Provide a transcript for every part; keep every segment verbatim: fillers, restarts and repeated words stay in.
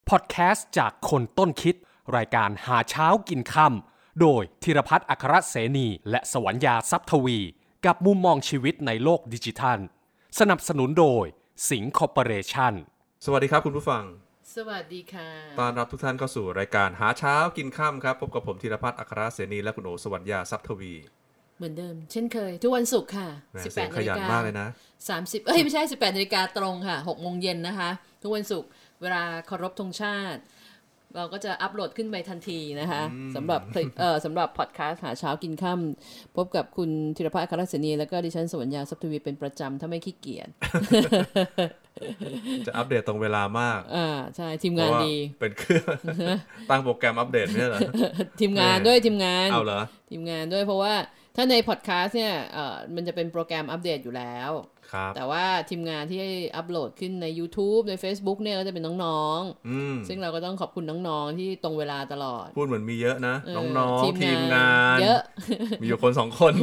พอดแคสต์จากคนต้นคิดรายการหาเช้ากินค่ำโดยธีรพัฒน์อัครเสนีและสวรรยาทรัพย์ทวีกับมุมมองชีวิตในโลกดิจิทัลสนับสนุนโดยสิงห์คอร์ปอเรชั่นสวัสดีครับคุณผู้ฟังสวัสดีค่ะต้อนรับทุกท่านเข้าสู่รายการหาเช้ากินค่ำครับพบกับผมธีรพัฒน์อัครเสนีและคุณโอสวรรยาทรัพย์ทวีเหมือนเดิมเช่นเคยทุกวันศุกร์ค่ะสิบแปดนาฬิกาขยันมากเลยนะสามสิบเอ้ยไม่ใช่สิบแปดนาฬิกาตรงค่ะหกโมงเย็นนะคะทุกวันศุกร์เวลาเคารพธงชาติเราก็จะอัปโหลดขึ้นไปทันทีนะคะสำหรับเอ่อสำหรับพอดแคสต์หาเช้ากินค่ำพบกับคุณธีรพัฒน์อัครเสนีแล้วก็ดิฉันสวรรยาทรัพย์ทวีเป็นประจำถ้าไม่ขี้เกียจจะอัปเดตตรงเวลามากอ่าใช่ทีมงานดีเป็นเครื่องตั้งโปรแกรมอัปเดตเนี่ยเหรอทีมงานด้วยทีมงานเอาเหรอทีมงานด้วยเพราะว่าถ้าในพอดแคสต์เนี่ยเอ่อมันจะเป็นโปรแกรมอัปเดตอยู่แล้วแต่ว่าทีมงานที่อัปโหลดขึ้นใน YouTube ใน Facebook เนี่ยก็จะเป็นน้องๆซึ่งเราก็ต้องขอบคุณน้องๆที่ตรงเวลาตลอดพูดเหมือนมีเยอะนะน้องๆทีมงานเยอะมีอยู่คนสองคน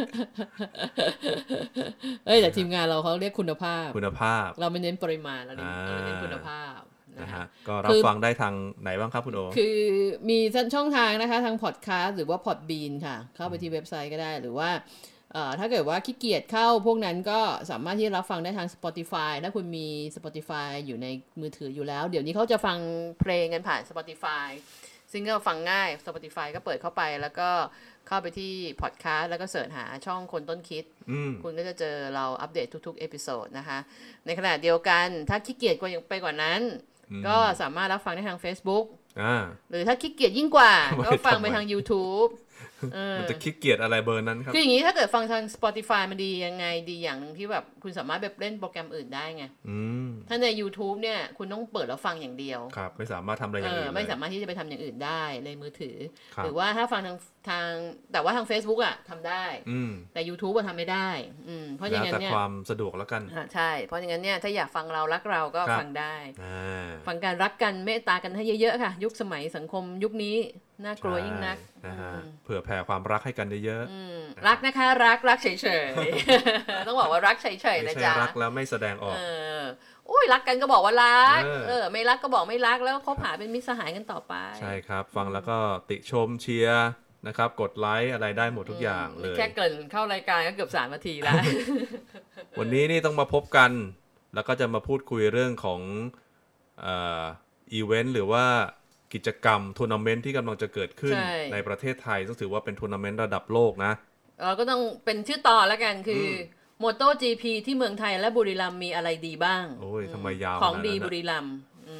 เอ้ยแต่ทีมงานเราเขาเรียกคุณภาพคุณภาพเราไม่เน้นปริมาณเราเน้นคุณภาพนะฮะก็รับฟังได้ทางไหนบ้างครับคุณโอคือมีช่องทางนะคะทางพอดแคสต์หรือว่า Podbean ค่ะเข้าไปที่เว็บไซต์ก็ได้หรือว่าเอ่อถ้าเกิดว่าขี้เกียจเข้าพวกนั้นก็สามารถที่จะรับฟังได้ทาง Spotify ถ้าคุณมี Spotify อยู่ในมือถืออยู่แล้วเดี๋ยวนี้เขาจะฟังเพลงกันผ่าน Spotify ซึ่งก็ฟังง่าย Spotify ก็เปิดเข้าไปแล้วก็เข้าไปที่ Podcast แล้วก็เสิร์ชหาช่องคนต้นคิดคุณก็จะเจอเราอัปเดตทุกๆเอพิโซดนะคะในขณะเดียวกันถ้าขี้เกียจกว่าไปกว่านั้นก็สามารถรับฟังได้ทาง Facebook หรือถ้าขี้เกียจยิ่งกว่าก็ฟังไปทาง YouTube มันจะขี้เกียจอะไรเบอร์นั้นครับคืออย่างนี้ถ้าเกิดฟังทาง Spotify มันดียังไงดีอย่างนึงที่แบบคุณสามารถแบบเล่นโปรแกรมอื่นได้ไงถ้าใน YouTube เนี่ยคุณต้องเปิดแล้วฟังอย่างเดียวครับไม่สามารถทำอะไรอย่างอื่นไม่สามารถที่จะไปทำอย่างอื่นได้ในมือถือหรือว่าถ้าฟังทางทางแต่ว่าทาง Facebook อ่ะทำได้แต่ YouTube ก็ทำไม่ได้เพราะอย่างนั้นเนี่ยแต่ความสะดวกแล้วกันใช่เพราะอย่างนั้นเนี่ยถ้าอยากฟังเรารักเราก็ฟังได้ฟังการรักกันเมตตากันให้เยอะๆค่ะยุคสมัยสังคมยุคนี้น่ากลัวยิ่งนักนะฮะเผื่อแผ่ความรักให้กันเยอะๆรักนะคะรักรักเฉยๆต้องบอกว่ารักเฉยๆนะจ๊ะไม่ใช่รักแล้วไม่แสดงออกโอ้ยรักกันก็บอกว่ารักเออไม่รักก็บอกไม่รักแล้วคบหาเป็นมิตรสหายกันต่อไปใช่ครับฟังแล้วก็ติชมเชียร์นะครับกดไลค์อะไรได้หมดทุกอย่างเลยแค่เกินเข้ารายการก็เกือบสามนาทีแล้ววันนี้นี่ต้องมาพบกันแล้วก็จะมาพูดคุยเรื่องของเอ่ออีเวนต์หรือว่ากิจกรรมทัวร์นาเมนต์ที่กำลังจะเกิดขึ้น ใน, ในประเทศไทยซึ่งถือว่าเป็นทัวร์นาเมนต์ระดับโลกนะเราก็ต้องเป็นชื่อต่อแล้วกันคือ MotoGP ที่เมืองไทยและบุรีรัมย์มีอะไรดีบ้างโอ้ยทำไมยาวของดีบุรีรัมย์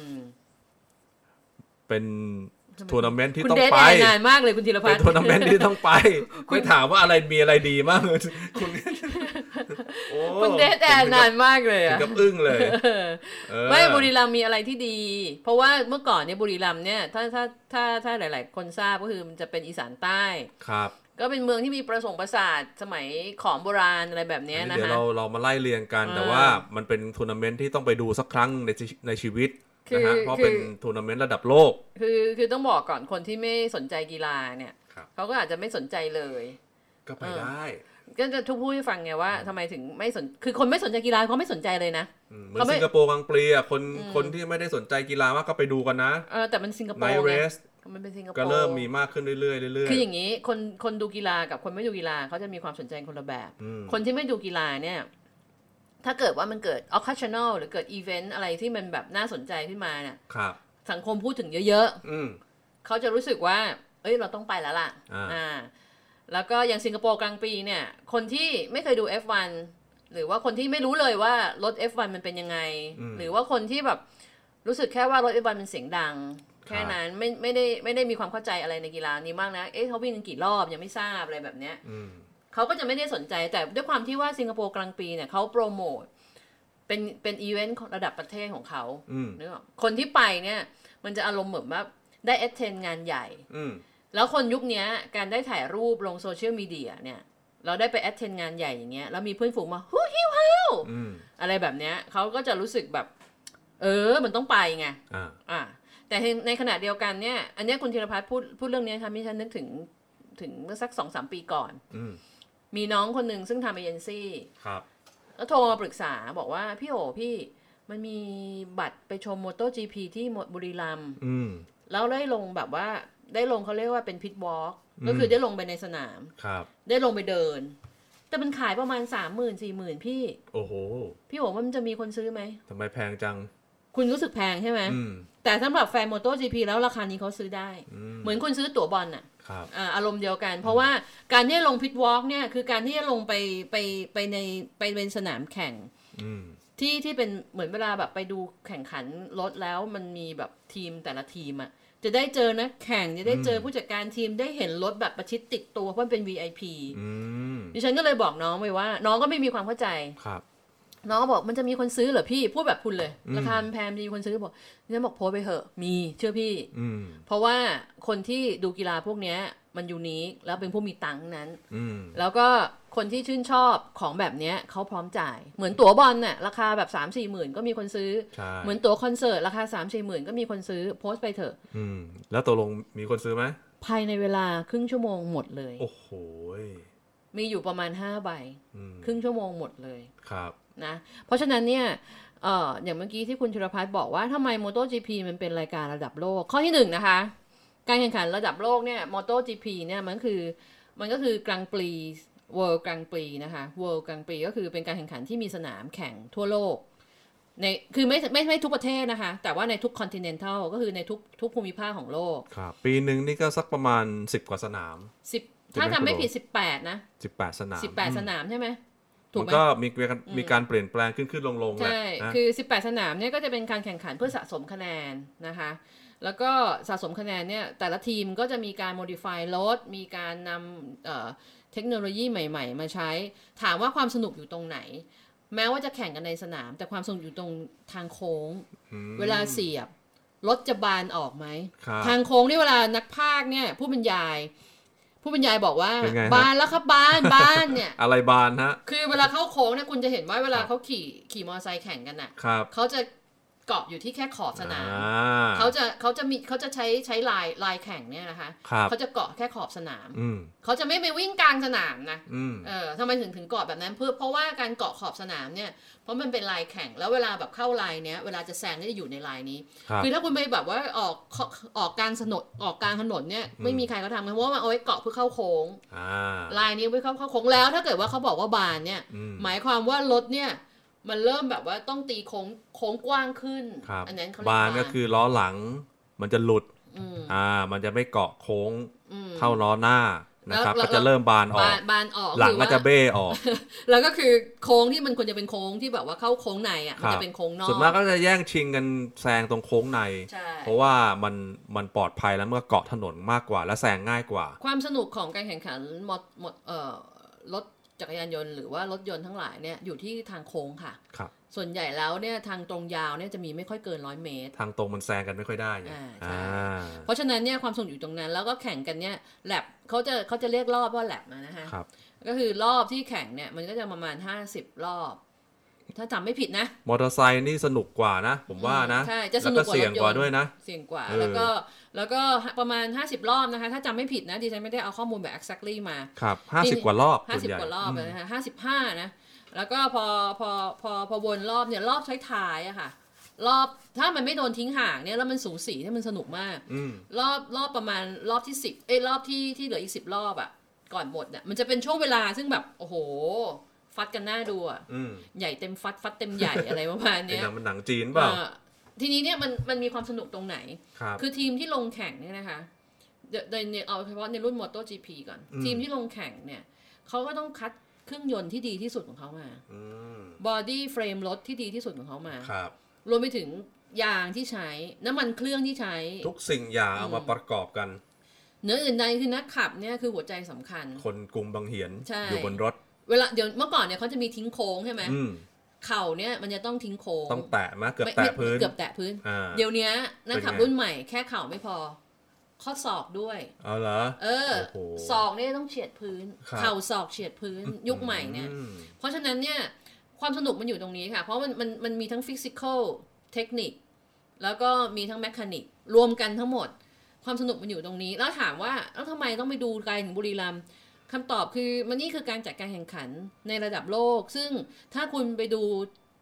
เป็นทัวร์นาเมนต์ที่ต้องไปนานมากเลยคุณธีรพัฒน์เป็นทัวร์นาเมนต์ที่ต้องไปไม่ถามว่าอะไรมีอะไรดีมากคุณคุณเดทแอนนานมากเลยอ่ะถึงกับอึ้งเลยไม่บุรีรัมย์มีอะไรที่ดีเพราะว่าเมื่อก่อนเนี่ยบุรีรัมย์เนี่ยถ้าถ้าถ้าถ้าหลายๆคนทราบก็คือมันจะเป็นอีสานใต้ครับก็เป็นเมืองที่มีประสงค์ประสาทสมัยขอมโบราณอะไรแบบนี้นะคะเดี๋ยวเราเรามาไล่เรียงกันแต่ว่ามันเป็นทัวร์นาเมนต์ที่ต้องไปดูสักครั้งในในชีวิตนะฮะเพราะเป็นทัวร์นาเมนต์ระดับโลกคือคือต้องบอกก่อนคนที่ไม่สนใจกีฬาเนี่ยเขาก็อาจจะไม่สนใจเลยก็ไปได้ก็จะทุกผู้ให้ฟังไงว่าทำไมถึงไม่สนคือคนไม่สนใจกีฬาเขาไม่สนใจเลยนะเหมือนสิงคโปร์กลางปรีอ่ะคนคนที่ไม่ได้สนใจกีฬามากก็ไปดูกันนะเออแต่มันสิงคโปร์ไงมันเป็นสิงคโปร์ก็เริ่มมีมากขึ้นเรื่อยๆเรื่อยๆคืออย่างนี้คนคนดูกีฬากับคนไม่ดูกีฬาเขาจะมีความสนใจคนละแบบคนที่ไม่ดูกีฬาเนี่ยถ้าเกิดว่ามันเกิด occasional หรือเกิด event อะไรที่มันแบบน่าสนใจขึ้นมาเนี่ยสังคมพูดถึงเยอะๆเขาจะรู้สึกว่าเอ้ยเราต้องไปแล้วล่ะอ่าแล้วก็อย่างสิงคโปร์กลางปีเนี่ยคนที่ไม่เคยดู เอฟ วัน หรือว่าคนที่ไม่รู้เลยว่ารถ เอฟ วัน มันเป็นยังไงหรือว่าคนที่แบบรู้สึกแค่ว่ารถ เอฟ วัน มันเสียงดังแค่นั้นไม่ไม่ได้ไม่ได้มีความเข้าใจอะไรในกีฬานี้มากนะเอ๊ะเขาวิ่งกันกี่รอบยังไม่ทราบอะไรแบบเนี้ยเขาก็จะไม่ได้สนใจแต่ด้วยความที่ว่าสิงคโปร์กลางปีเนี่ยเขาโปรโมทเป็นเป็นอีเวนต์ระดับประเทศของเขาเนอะคนที่ไปเนี่ยมันจะอารมณ์เหมือนว่าได้เอทเทนงานใหญ่แล้วคนยุคนี้การได้ถ่ายรูปลงโซเชียลมีเดียเนี่ยเราได้ไปเอทเทนงานใหญ่อย่างเงี้ยแล้วมีเพื่อนฝูงมาฮู้ฮิวฮิวอะไรแบบเนี้ยเขาก็จะรู้สึกแบบเออมันต้องไปไงอ่าแต่ในขณะเดียวกันเนี่ยอันนี้คุณธีรพัฒน์พูดพูดเรื่องนี้ทำให้ฉันนึกถึงถึงเมื่อสัก สองถึงสาม ปีก่อนมีน้องคนหนึ่งซึ่งทำเอเจนซี่แล้วโทรมาปรึกษาบอกว่าพี่โอพี่มันมีบัตรไปชม MotoGP ที่บุรีรัมย์อืมแล้วได้ลงแบบว่าได้ลงเขาเรียกว่าเป็นพิทวอล์กก็คือได้ลงไปในสนามครับได้ลงไปเดินแต่มันขายประมาณ สามหมื่น สี่หมื่น พี่โอ้โหพี่บอกว่ามันจะมีคนซื้อไหมทำไมแพงจังคุณรู้สึกแพงใช่ไหมแต่สำหรับแฟน MotoGP แล้วราคานี้เขาซื้อได้เหมือนคุณซื้อตั๋วบอลน่ะอารมณ์เดียวกันเพราะว่าการที่ลงพิทวอล์กเนี่ยคือการที่จะลงไปไปไปในไปเป็นสนามแข่งที่ที่เป็นเหมือนเวลาแบบไปดูแข่งขันรถแล้วมันมีแบบทีมแต่ละทีมอ่ะจะได้เจอนักแข่งจะได้เจอผู้จัดการทีมได้เห็นรถแบบประชิดติดตัวเพราะเป็น วี ไอ พี ดิฉันก็เลยบอกน้องไปว่าน้องก็ไม่มีความเข้าใจน้องก็บอกมันจะมีคนซื้อเหรอพี่พูดแบบคุณเลยราคาแพงมีคนซื้อบอกดิฉันบอกโพสไปเหอะมีเชื่อพี่เพราะว่าคนที่ดูกีฬาพวกนี้มันยูนิคแล้วเป็นผู้มีตังค์นั้นแล้วก็คนที่ชื่นชอบของแบบนี้เขาพร้อมจ่ายเหมือนตั๋วบอลน่ะราคาแบบ สามสี่ หมื่นก็มีคนซื้อเหมือนตั๋วคอนเสิร์ตราคา สามสี่ หมื่นก็มีคนซื้อโพสต์ไปเถอะอืมแล้วตกลงมีคนซื้อไหมภายในเวลาครึ่งชั่วโมงหมดเลยโอ้โหมีอยู่ประมาณห้าใบครึ่งชั่วโมงหมดเลยครับนะเพราะฉะนั้นเนี่ยเอ่ออย่างเมื่อกี้ที่คุณธีรพัฒน์บอกว่าทำไม MotoGP มันเป็นรายการระดับโลกข้อที่หนึ่งนะคะการแข่งขันระดับโลกเนี่ย MotoGP เนี่ยมันคือมันก็คือกรังปรี World กรังปรีนะคะ World กรังปรีก็คือเป็นการแข่งขันที่มีสนามแข่งทั่วโลกในคือไม่ไม่ไม่ทุกประเทศนะคะแต่ว่าในทุก Continental ก็คือในทุกทุกภูมิภาคของโลกครับปีหนึ่งนี่ก็สักประมาณสิบกว่าสนามสิบถ้าจำไม่ผิดสิบแปดนะสิบแปดสนามสิบแปดสนามใช่ไหมมันก็มีมีการเปลี่ยนแปลงขึ้นขึ้นลงลงใช่คือสิบแปดสนามเนี่ยก็จะเป็นการแข่งขันเพื่อสะสมคะแนนนะคะแล้วก็สะสมคะแนนเนี่ยแต่ละทีมก็จะมีการ modify รถมีการนำเอ่อเทคโนโลยีใหม่ๆมาใช้ถามว่าความสนุกอยู่ตรงไหนแม้ว่าจะแข่งกันในสนามแต่ความสนุกอยู่ตรงทางโค้งเวลาเสียบรถจะบานออกไหมทางโค้งนี่เวลานักพากย์เนี่ยผู้บรรยายผู้บรรยายบอกว่าบานแล้วครับบานบานเนี่ยอะไรบานฮะคือเวลาเข้าโค้งเนี่ยคุณจะเห็นว่าเวลาเขาขี่ขี่มอเตอร์ไซค์แข่งกันน่ะเขาจะเกาะอยู่ที่แค่ขอบสนามเขาจะเขาจะมีเขาจะใช้ใช้ลายลายแข่งเนี่ยนะคะเขาจะเกาะแค่ขอบสนามเขาจะไม่ไปวิ่งกลางสนามนะเออทำไมถึงถึงเกาะแบบนั้นเพื่อเพราะว่าการเกาะขอบสนามเนี่ยเพราะมันเป็นลายแข่งแล้วเวลาแบบเข้าลายเนี้ยเวลาจะแซงก็จะอยู่ในลายนี้คือถ้าคุณไปแบบว่าออกออกกลางถนนออกกลางถนนเนี่ยไม่มีใครเขาทำเพราะว่ามันเอาไว้เกาะเพื่อเข้าโค้งลายนี้ไว้เข้าเข้าโค้งแล้วถ้าเกิดว่าเขาบอกว่าบานเนี่ยหมายความว่ารถเนี่ยมันเริ่มแบบว่าต้องตีโค้งโค้งกว้างขึ้นอันนั้นเขาเรียกบานก็คือล้อหลังมันจะหลุดอ่ามันจะไม่เกาะโค้งเท่าล้อหน้านะครับก็จะเริ่มบานออกบานออกหลังก็จะเบ้ออกแล้วก็คือโค้งที่มันควรจะเป็นโค้งที่แบบว่าเข้าโค้งในอ่ะมันจะเป็นโค้งนอกส่วนมากก็จะแย่งชิงกันแซงตรงโค้งในเพราะว่ามันมันปลอดภัยแล้วมันก็เกาะถนนมากกว่าและแซงง่ายกว่าความสนุกของการแข่งขันมอมอเอ่อรถจักรยานยนต์หรือว่ารถยนต์ทั้งหลายเนี่ยอยู่ที่ทางโค้งค่ะครับส่วนใหญ่แล้วเนี่ยทางตรงยาวเนี่ยจะมีไม่ค่อยเกินร้อยเมตรทางตรงมันแซงกันไม่ค่อยได้ไงอ่าเพราะฉะนั้นเนี่ยความสนุกอยู่ตรงนั้นแล้วก็แข่งกันเนี่ยแลบเขาจะเขาจะเรียกรอบว่าแลบนะฮะก็คือรอบที่แข่งเนี่ยมันก็จะประมาณห้าสิบรอบถ้าจำไม่ผิดนะมอเตอร์ไซค์นี่สนุกกว่านะผมว่านะใช่จะสนุกกว่าเสี่ยงกว่าด้วยนะเสี่ยงกว่าแล้วก็แล้วก็ประมาณห้าสิบรอบนะคะถ้าจำไม่ผิดนะดิฉันไม่ได้เอาข้อมูลแบบ exactly มาครับห้าสิบกว่ารอบห้าสิบกว่ารอบนะฮะห้าสิบห้านะแล้วก็พอพอพอพอวนรอบเนี่ยรอบท้ายๆอะค่ะรอบถ้ามันไม่โดนทิ้งห่างเนี่ยแล้วมันสูสีเนี่ยมันสนุกมากรอบรอบประมาณรอบที่สิบเอ้ยรอบที่ที่เหลืออีกสิบรอบอะก่อนหมดเนี่ยมันจะเป็นช่วงเวลาซึ่งแบบโอ้โหฟัดกันหน้าดูอ่ะใหญ่เต็มฟัดฟัดเต็มใหญ่อะไรประมาณนี้เป็นหนังมันหนังจีนเปล่าทีนี้เนี่ยมันมันมีความสนุกตรงไหนคือทีมที่ลงแข่งเนี่ยนะคะในเอาเฉพาะในรุ่น MotoGP ก่อนทีมที่ลงแข่งเนี่ยเขาก็ต้องคัดเครื่องยนต์ที่ดีที่สุดของเขามาบอดี้เฟรมรถที่ดีที่สุดของเขามารวมไปถึงยางที่ใช้น้ำมันเครื่องที่ใช้ทุกสิ่งอย่างเอามาประกอบกันเนื้ออื่นใดคือนักขับเนี่ยคือหัวใจสำคัญคนกลุ่มบางเหียนอยู่บนรถเวลาเดี๋ยวเมื่อก่อนเนี่ยเขาจะมีทิ้งโค้งใช่ไหมเข่าเนี่ยมันจะต้องทิ้งโค้งต้องแตะมาเกือบแตะพื้นเกือบแตะพื้นเดี๋ยวนี้นักขับรุ่นใหม่แค่เข่าไม่พอข้อศอกด้วยเอาเหรอเออศอกเนี่ยต้องเฉียดพื้นเข่าศอกเฉียดพื้นยุคใหม่เนี่ยเพราะฉะนั้นเนี่ยความสนุกมันอยู่ตรงนี้ค่ะเพราะมันมันมันมีทั้งฟิสิกอลเทคนิคแล้วก็มีทั้งแมคานิกรวมกันทั้งหมดความสนุกมันอยู่ตรงนี้แล้วถามว่าแล้วทำไมต้องไปดูไกลถึงบุรีรัมย์คำตอบคือมันนี่คือการจัดการแข่งขันในระดับโลกซึ่งถ้าคุณไปดู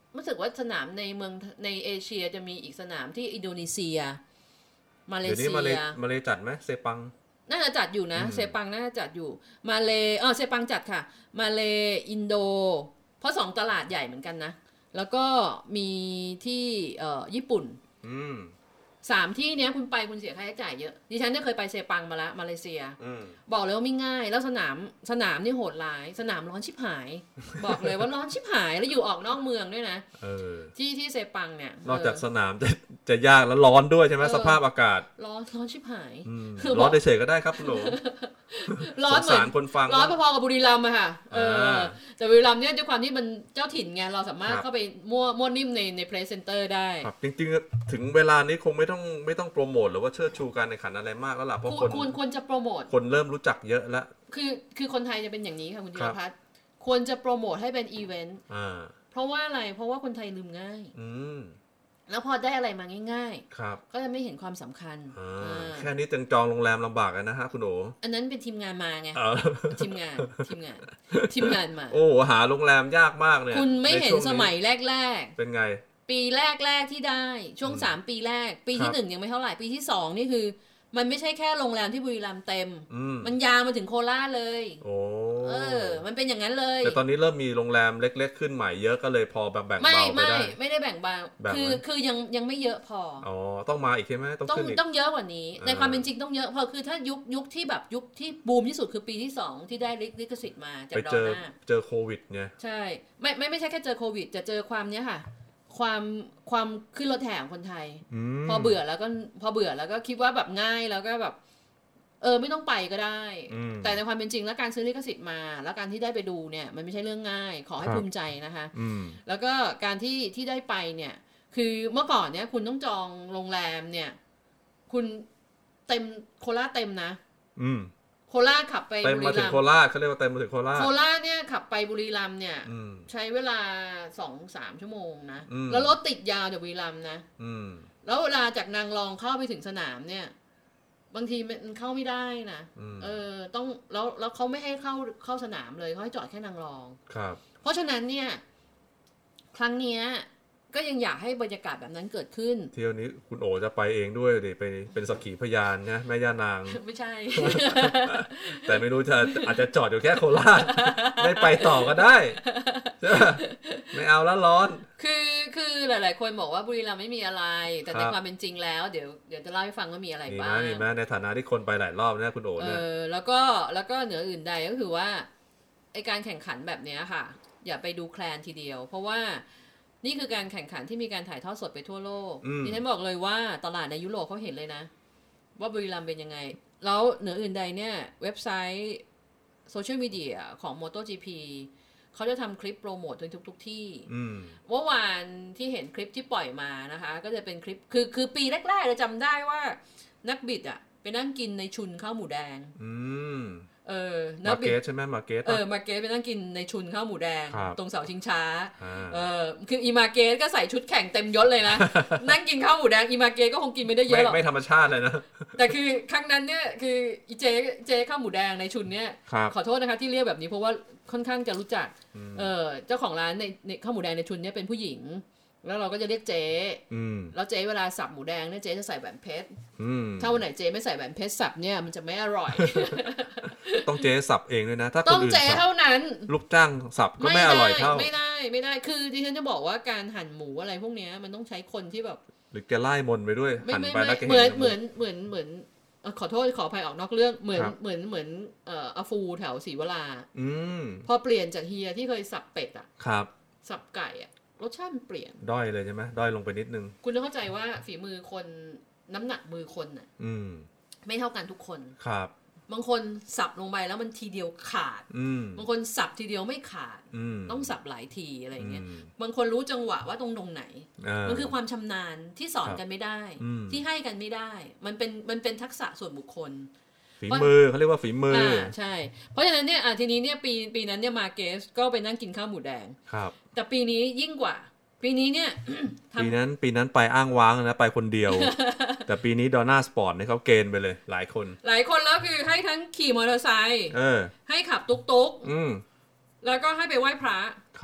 รู้สึกว่าสนามในเมืองในเอเชียจะมีอีกสนามที่อินโดนีเซียมาเลเซียเดี๋ยวนี้มาเลมาเลจัดไหมเซปังน่าจะจัดอยู่นะเซปังน่าจะจัดอยู่มาเลเออเซปังจัดค่ะมาเลอินโดเพราะสองตลาดใหญ่เหมือนกันนะแล้วก็มีที่เอ่อญี่ปุ่นสามที่เนี้ยคุณไปคุณเสียค่าใช้จ่ายเยอะดิฉันเนี่ยเคยไปเซปังมาแล้วมาเลเซียบอกเลยว่าไม่ง่ายแล้วสนามสนามนี่โหดร้ายสนามร้อนชิบหายบอกเลยว่าร้อนชิบหายแล้วอยู่ออกนอกเมืองด้วยนะที่ที่เซปังเนี่ยนอกจากสนามจะจะยากแล้วร้อนด้วยใช่ไหมสภาพอากาศร้อนร้อนชิบหายร้อนเฉยๆก็ได้ครับคุณหนูร้อนเหมือนคนฟังร้อนพอๆกับบุรีรัมย์อะค่ะเออแต่บุรีรัมย์เนี่ยด้วยความที่มันเจ้าถิ่นไงเราสามารถเข้าไปมั่วมั่วนิ่มในในเพลย์เซ็นเตอร์ได้จริงๆถึงเวลานี้คงไม่ต้องไม่ต้องโปรโมทหรือว่าเชิดชูการแข่งขันอะไรมากแล้วล่ะเพราะคนควรควรจะโปรโมทคนเริ่มรู้จักเยอะแล้วคือคือคนไทยจะเป็นอย่างนี้ค่ะคุณธีรพัฒน์ควรจะโปรโมทให้เป็นอีเวนต์เพราะว่าอะไรเพราะว่าคนไทยลืมง่ายแล้วพอได้อะไรมาง่ายๆก็จะไม่เห็นความสำคัญแค่นี้จึงจองโรงแรมลำบากนะฮะคุณโอ๋อันนั้นเป็นทีมงานมาไงทีมงานทีมงานทีมงานมาโอ้หาโรงแรมยากมากเนี่ยคุณไม่เห็นสมัยแรกๆเป็นไงปีแรกแรกที่ได้ช่วงสามปีแรกปีที่หนึ่งยังไม่เท่าไหร่ปีที่สองนี่คือมันไม่ใช่แค่โรงแรมที่บุรีรัมย์เต็มมันยาวมาถึงโคราชเลยโอ้เออมันเป็นอย่างนั้นเลยแต่ตอนนี้เริ่มมีโรงแรมเล็กๆขึ้นใหม่เยอะก็เลยพอแบ่งเบาไปได้ไม่ไม่ได้แบ่งเบาคือคือยังยังไม่เยอะพออ๋อต้องมาอีกใช่ไหมต้องขึ้นอีกต้องเยอะกว่านี้ในความเป็นจริงต้องเยอะพอคือถ้ายุคยุคที่แบบยุคที่บูมที่สุดคือปีที่สองที่ได้ลิขสิทธิ์มาจากดอน่าเจอโควิดไงใช่ไม่ไม่ไม่ใช่แค่เจอโควิดจะเจอความเนี้ยค่ะความความขึ้นรถแห่ของคนไทยพอเบื่อแล้วก็พอเบื่อแล้วก็คิดว่าแบบง่ายแล้วก็แบบเออไม่ต้องไปก็ได้แต่ในความเป็นจริงแล้วการซื้อลิขสิทธิ์มาแล้วการที่ได้ไปดูเนี่ยมันไม่ใช่เรื่องง่ายขอให้ภูมิใจนะคะแล้วก็การที่ที่ได้ไปเนี่ยคือเมื่อก่อนเนี่ยคุณต้องจองโรงแรมเนี่ยคุณเต็มโคราชเต็มนะโคราชขับไปบุรีรัมย์เต็มมาถึงโคราชเขาเรียกว่าเต็มมาถึงโคราชโคราชเนี่ยขับไปบุรีรัมย์เนี่ยใช้เวลา สองถึงสาม ชั่วโมงนะแล้วรถติดยาวจากบุรีรัมย์นะแล้วเวลาจากนางรองเข้าไปถึงสนามเนี่ยบางทีมันเข้าไม่ได้นะเออต้องแล้วแล้วเขาไม่ให้เข้าเข้าสนามเลยเขาให้จอดแค่นางรองครับเพราะฉะนั้นเนี่ยครั้งเนี้ยก็ยังอยากให้บรรยากาศแบบนั้นเกิดขึ้นเที่ยวนี้คุณโอจะไปเองด้วยดิไปเป็นสักขีพยานนะแม่ย่านางไม่ใช่แต่ไม่รู้จะอาจจะจอดอยู่แค่โคราชไม่ไปต่อก็ได้ใช่ไม่เอาแล้วร้อนคือคือหลายๆคนบอกว่าบุรีรัมย์ไม่มีอะไรแต่ในความเป็นจริงแล้วเดี๋ยวเดี๋ยวจะเล่าให้ฟังว่ามีอะไรบ้างนี่นะในฐานะที่คนไปหลายรอบนะคุณโอเนี่ยเออแล้วก็แล้วก็เหนืออื่นใดก็คือว่าไอการแข่งขันแบบนี้ค่ะอย่าไปดูแคลนทีเดียวเพราะว่านี่คือการแข่งขันที่มีการถ่ายทอดสดไปทั่วโลกดิฉันบอกเลยว่าตลาดในยุโรปเขาเห็นเลยนะว่าบุรีรัมย์เป็นยังไงแล้วเหนืออื่นใดเนี่ยเว็บไซต์โซเชียลมีเดียของ MotoGP เขาจะทำคลิปโปรโมททุกทุกที่เมื่อวานที่เห็นคลิปที่ปล่อยมานะคะก็จะเป็นคลิปคือคือปีแรกๆเราจำได้ว่านักบิดอะไปนั่งกินในชุนข้าวหมูแดงเออมาเกตใช่ไหมมาเกตเออมาเกตไปนั่งกินในชุนข้าวหมูแดงตรงเสาชิงช้าเออคืออีมาเกตก็ใส่ชุดแข่งเต็มยศเลยนะ นั่งกินข้าวหมูแดงอีมาเกตก็คงกินไม่ได้เยอะหรอกไม่ธรรมชาติเลยนะแต่คือครั้งนั้นเนี่ยคืออีเจเจข้าวหมูแดงในชุนเนี่ยขอโทษนะคะที่เรียกแบบนี้เพราะว่าค่อนข้างจะรู้จักเออเจ้าของร้านในในข้าวหมูแดงในชุนเนี่ยเป็นผู้หญิงแล้วเราก็จะเรียกเจ๊แล้วเจ๊เวลาสับหมูแดงเนี่ยเจ๊จะใส่แหวนเพชรถ้าวันไหนเจ๊ไม่ใส่แหวนเพชรสับเนี่ยมันจะไม่อร่อยต้องเจ๊สับเองด้วยนะถ้าคนอื่นต้องเจ๊เท่านั้นลูกจ้างสับก็ไม่อร่อยเท่าไม่ได้ไม่ได้คือดิฉันจะบอกว่าการหั่นหมูอะไรพวกนี้มันต้องใช้คนที่แบบหรือแกไล่มนไปด้วยหั่นไปแล้วแกเหมือนเหมือนเหมือนเหมือนขอโทษขออภัยออกนอกเรื่องเหมือนเหมือนเหมือนเอ่ออาฟูแถวศรีวราพอเปลี่ยนจากเฮียที่เคยสับเป็ดอ่ะสับไก่อ่ะรสชาติมันเปลี่ยนด้อยเลยใช่ไหมด้อยลงไปนิดนึงคุณต้องเข้าใจว่าฝีมือคนน้ำหนักมือคนน่ะไม่เท่ากันทุกคนครับบางคนสับลงไปแล้วมันทีเดียวขาดบางคนสับทีเดียวไม่ขาดต้องสับหลายทีอะไรเงี้ยบางคนรู้จังหวะว่าตรงตรงไหนมันคือความชำนาญที่สอนกันไม่ได้ที่ให้กันไม่ได้มันเป็นมันเป็นทักษะส่วนบุคคลฝีมือเขาเรียกว่าฝีมือใช่เพราะฉะนั้นเนี่ยทีนี้เนี่ยปีปีนั้นเนี่ยมาเกสก็ไปนั่งกินข้าวหมูแดงครับแต่ปีนี้ยิ่งกว่าปีนี้เนี่ยปีนั้นปีนั้นไปอ้างว้างนะไปคนเดียว แต่ปีนี้ดอน่าสปอร์ตเนี่ยเขาเกณฑ์ไปเลยหลายคนหลายคนแล้วคือให้ทั้งขี่มอเตอร์ไซค์ให้ขับตุ๊กตุ๊กแล้วก็ให้ไปไหว้พระครับ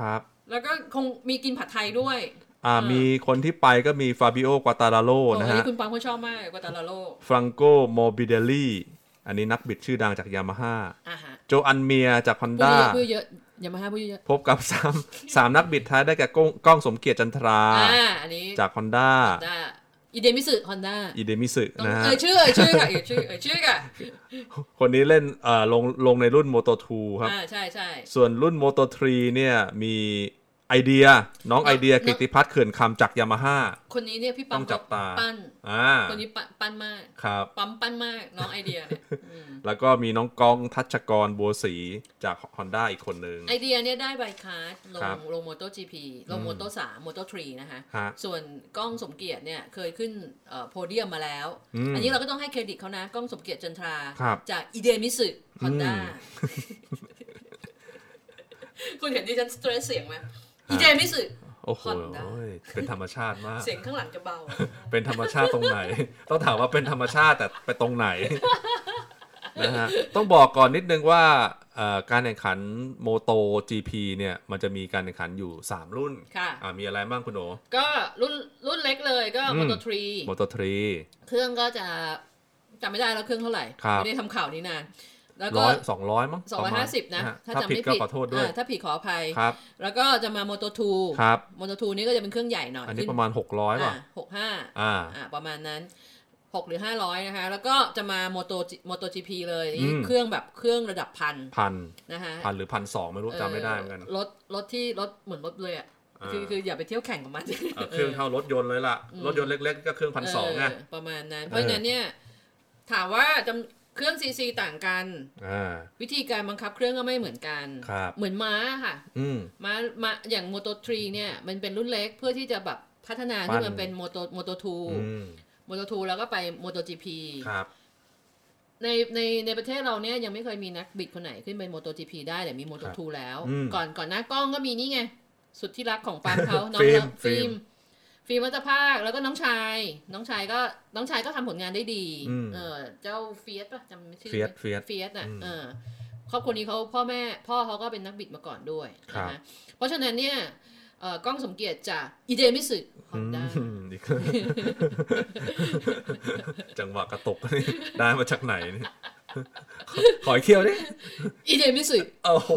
แล้วก็คงมีกินผัดไทยด้วยอ่ามีคนที่ไปก็มีฟาบิโอกวาตาลาโลนะฮะคุณปังเขาชอบมากกวาตาลาโลฟรังโกโมบิเดลลี่อันนี้นักบิดชื่อดังจากยามาฮ่าโจอันเมียจากฮอนด้าพูดเยอะยามาฮ่าพูดเยอะพบกับสามสามนักบิดไทยได้แก่ก้องสมเกียรติจันทราจากฮอนด้าอิเดมิสึฮอนด้าอิเดมิสึนะฮะเอ่ยชื่อเอ่ยชื่อค่ะเอ่ยชื่อเอ่ยชื่อค่ะคนนี้เล่นเอ่อลงลงในรุ่น โมโต ทู ครับอ่าใช่ๆส่วนรุ่น โมโต ทรี เนี่ยมีไอเดียน้องไอเดียกิตติพัฒน์เขื่อนคำจากยามาฮ่าคนนี้เนี่ยพี่ปั๊มจับตาปั้นอ่าคนนี้ปั้นมากครับปั๊มปั้นมากน้องไอเดียเนี่ยแล้วก็มีน้องกองทัชกรบัวศรีจาก Honda อีกคนนึงไอเดียเนี่ยได้ใบคาร์ดลงลง MotoGP ลง โมโต สาม โมโต ทรี นะคะส่วนก้องสมเกียรติเนี่ยเคยขึ้นโพเดียมมาแล้วอันนี้เราก็ต้องให้เครดิตเขานะก้องสมเกียรติจันทราจากอิเดมิสึ Honda คุณเห็นดิฉันสเตรสเสียงไหมอีเจมิสึโอ้โหเป็นธรรมชาติมากเสียงข้างหลังจะเบาเป็นธรรมชาติตรงไหนต้องถามว่าเป็นธรรมชาติแต่ไปตรงไหนนะฮะต้องบอกก่อนนิดนึงว่าการแข่งขัน โมโต จี พี เนี่ยมันจะมีการแข่งขันอยู่สามรุ่นค่ะมีอะไรบ้างคุณโอก็รุ่นรุ่นเล็กเลยก็ โมโต ทรีโมโต ทรีเครื่องก็จะจำไม่ได้แล้วเครื่องเท่าไหร่ไม่ได้ทำข่าวนี้นานแล้วก็สองร้อยมั้งสองร้อยห้าสิบนะถ้าจำไม่ผิดขอโทษด้วยถ้าผิดขออภัยแล้วก็จะมา โมโต ทูครับโมโต ทู นี่ก็จะเป็นเครื่องใหญ่หน่อยอันนี้ประมาณหกร้อยป่ะหกสิบห้าอ่าประมาณนั้นหกหรือห้าร้อยนะคะแล้วก็จะมา โมโต โมโต จี พี เลยเครื่องแบบเครื่องระดับพันพันนะคะพันหรือพันสองไม่รู้จำไม่ได้เหมือนกันรถรถที่รถเหมือนรถเลยอ่ะคือคืออย่าไปเที่ยวแข่งกับมันเครื่องเท่ารถยนต์เลยล่ะรถยนต์เล็กๆก็เครื่องพันสองไงประมาณนั้นเพราะฉะนั้นเนี่ยถามว่าจำเครื่องซีซีต่างกันวิธีการบังคับเครื่องก็ไม่เหมือนกันเหมือนม้าค่ะม้าม้าอย่าง โมโต ทรี เนี่ยมันเป็นรุ่นเล็กเพื่อที่จะแบบพัฒนาที่มันเป็น โมโต โมโต ทู โมโต ทู แล้วก็ไป โมโต จี พี ในในในประเทศเราเนี่ยยังไม่เคยมีนักบิดคนไหนขึ้นไป โมโต จี พี ได้แต่มี โมโต ทู แล้วก่อนก่อนหน้ากล้องก็มีนี่ไงสุดที่รักของปามเขาน้องฟิล์มฟิล์มวัตภาคแล้วก็น้องชายน้องชายก็น้องชายก็ทำผลงานได้ดีเออเจ้าเฟียสป่ะจำไม่ชื่อเฟียสเฟียสเฟียสอ่ะเออครอบครัวนี้เขาพ่อแม่พ่อเขาก็เป็นนักบิดมาก่อนด้วยนะเพราะฉะนั้นเนี่ยก้องสมเกียรติจากอิเดมิสึฮอนด้าจังหวะกระตกได้มาจากไหนนี่ขอเคี้ยวดิอิเดมิสึโอ้โห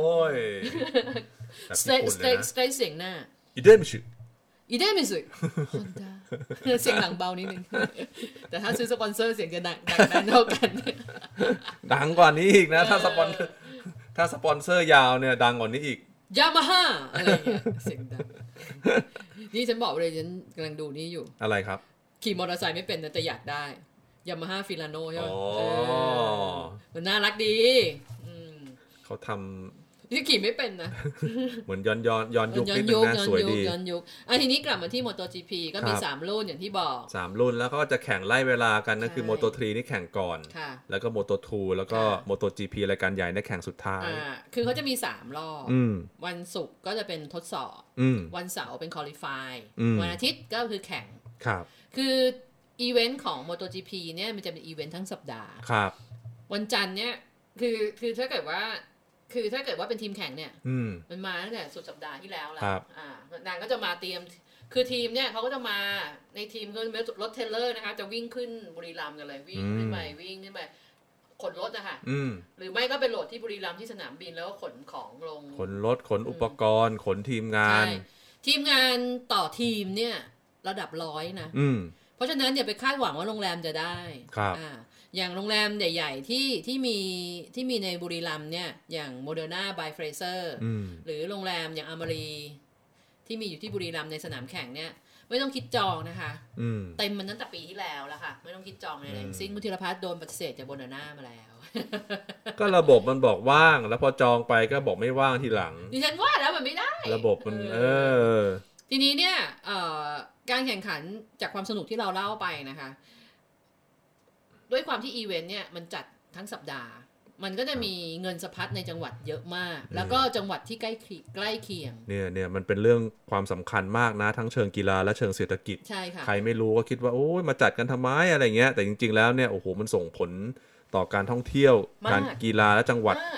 สเตสเตสเตเสียงหน้าอิเดมิสึอีเดมิสึฮอนด้าเสียงหลังเบานิดนึงแต่ถ้าซื้อสปอนเซอร์เสียงจะดังดังเท่ากันดังกว่านี้อีกนะถ้าสปอนถ้าสปอนเซอร์ยาวเนี่ยดังกว่านี้อีกยามาฮ่าอะไรเงี้ยเสียงดังนี่ฉันบอกเลยฉันกำลังดูนี่อยู่อะไรครับขี่มอเตอร์ไซค์ไม่เป็นนะแต่อยากได้ยามาฮ่าฟิลาโน่ใช่ไหมมันน่ารักดีเขาทำที่ขี่ไม่เป็นนะเหมือนย้อนย้อนย้อนยุคนิดนึงนะสวยดีย้อนยุคอ่ะทีนี้กลับมาที่ โมโต จี พี ก็มีสามรุ่นอย่างที่บอกสามรุ่นแล้วก็จะแข่งไล่เวลากันนั่นคือ โมโต ทรี นี่แข่งก่อนแล้วก็ โมโต ทู แล้วก็ โมโต จี พี รายการใหญ่ในแข่งสุดท้ายอ่าคือเขาจะมีสามรอบวันศุกร์ก็จะเป็นทดสอบวันเสาร์เป็นควอลิฟายวันอาทิตย์ก็คือแข่งครับคืออีเวนต์ของ โมโต จี พี เนี่ยมันจะเป็นอีเวนต์ทั้งสัปดาห์ครับวันจันทร์เนี่ยคือคือถ้าเกิดว่าคือถ้าเกิดว่าเป็นทีมแข่งเนี่ยมันมาตั้งแต่สุดสัปดาห์ที่แล้วแล้วอ่านางก็จะมาเตรียมคือทีมเนี่ยเขาก็จะมาในทีมก็รถเทรลเลอร์นะคะจะวิ่งขึ้นบุรีรัมย์กันเลยวิ่งขึ้นไปวิ่งขึ้นไปขนรถนะคะหรือไม่ก็เป็นโหลดที่บุรีรัมย์ที่สนามบินแล้วก็ขนของลงขนรถขนอุปกรณ์ขนทีมงานทีมงานต่อทีมเนี่ยระดับร้อยนะเพราะฉะนั้นอย่าไปคาดหวังว่าโรงแรมจะได้ครับอย่างโรงแรมใหญ่ๆที่ที่มีที่มีในบุรีรัมย์เนี่ยอย่างโมเดอร์นาบายเฟรเซอร์หรือโรงแรมอย่างอมรีที่มีอยู่ที่บุรีรัมย์ในสนามแข่งเนี่ยไม่ต้องคิดจองนะคะเต็มมันตั้งแต่ปีที่แล้วแล้วค่ะไม่ต้องคิดจองเลยซิ่งมุทิรพัฒน์โดนปฏิเสธจากโมเดอร์นามาแล้วก็ระบบมันบอกว่างแล้วพอจองไปก็บอกไม่ว่างทีหลังดิฉันว่าแล้วมันไม่ได้ระบบมันเออทีนี้เนี่ยการแข่งขันจากความสนุกที่เราเล่าไปนะคะด้วยความที่อีเวนต์เนี่ยมันจัดทั้งสัปดาห์มันก็จะมีเงินสะพัดในจังหวัดเยอะมากแล้วก็จังหวัดที่ใกล้ใกล้เคียงเนี่ยเนี่ยมันเป็นเรื่องความสำคัญมากนะทั้งเชิงกีฬาและเชิงเศรษฐกิจใช่ค่ะใครไม่รู้ก็คิดว่าโอ้ยมาจัดกันทำไมอะไรเงี้ยแต่จริงๆแล้วเนี่ยโอ้โหมันส่งผลต่อการท่องเที่ยวการกีฬาและจังหวัด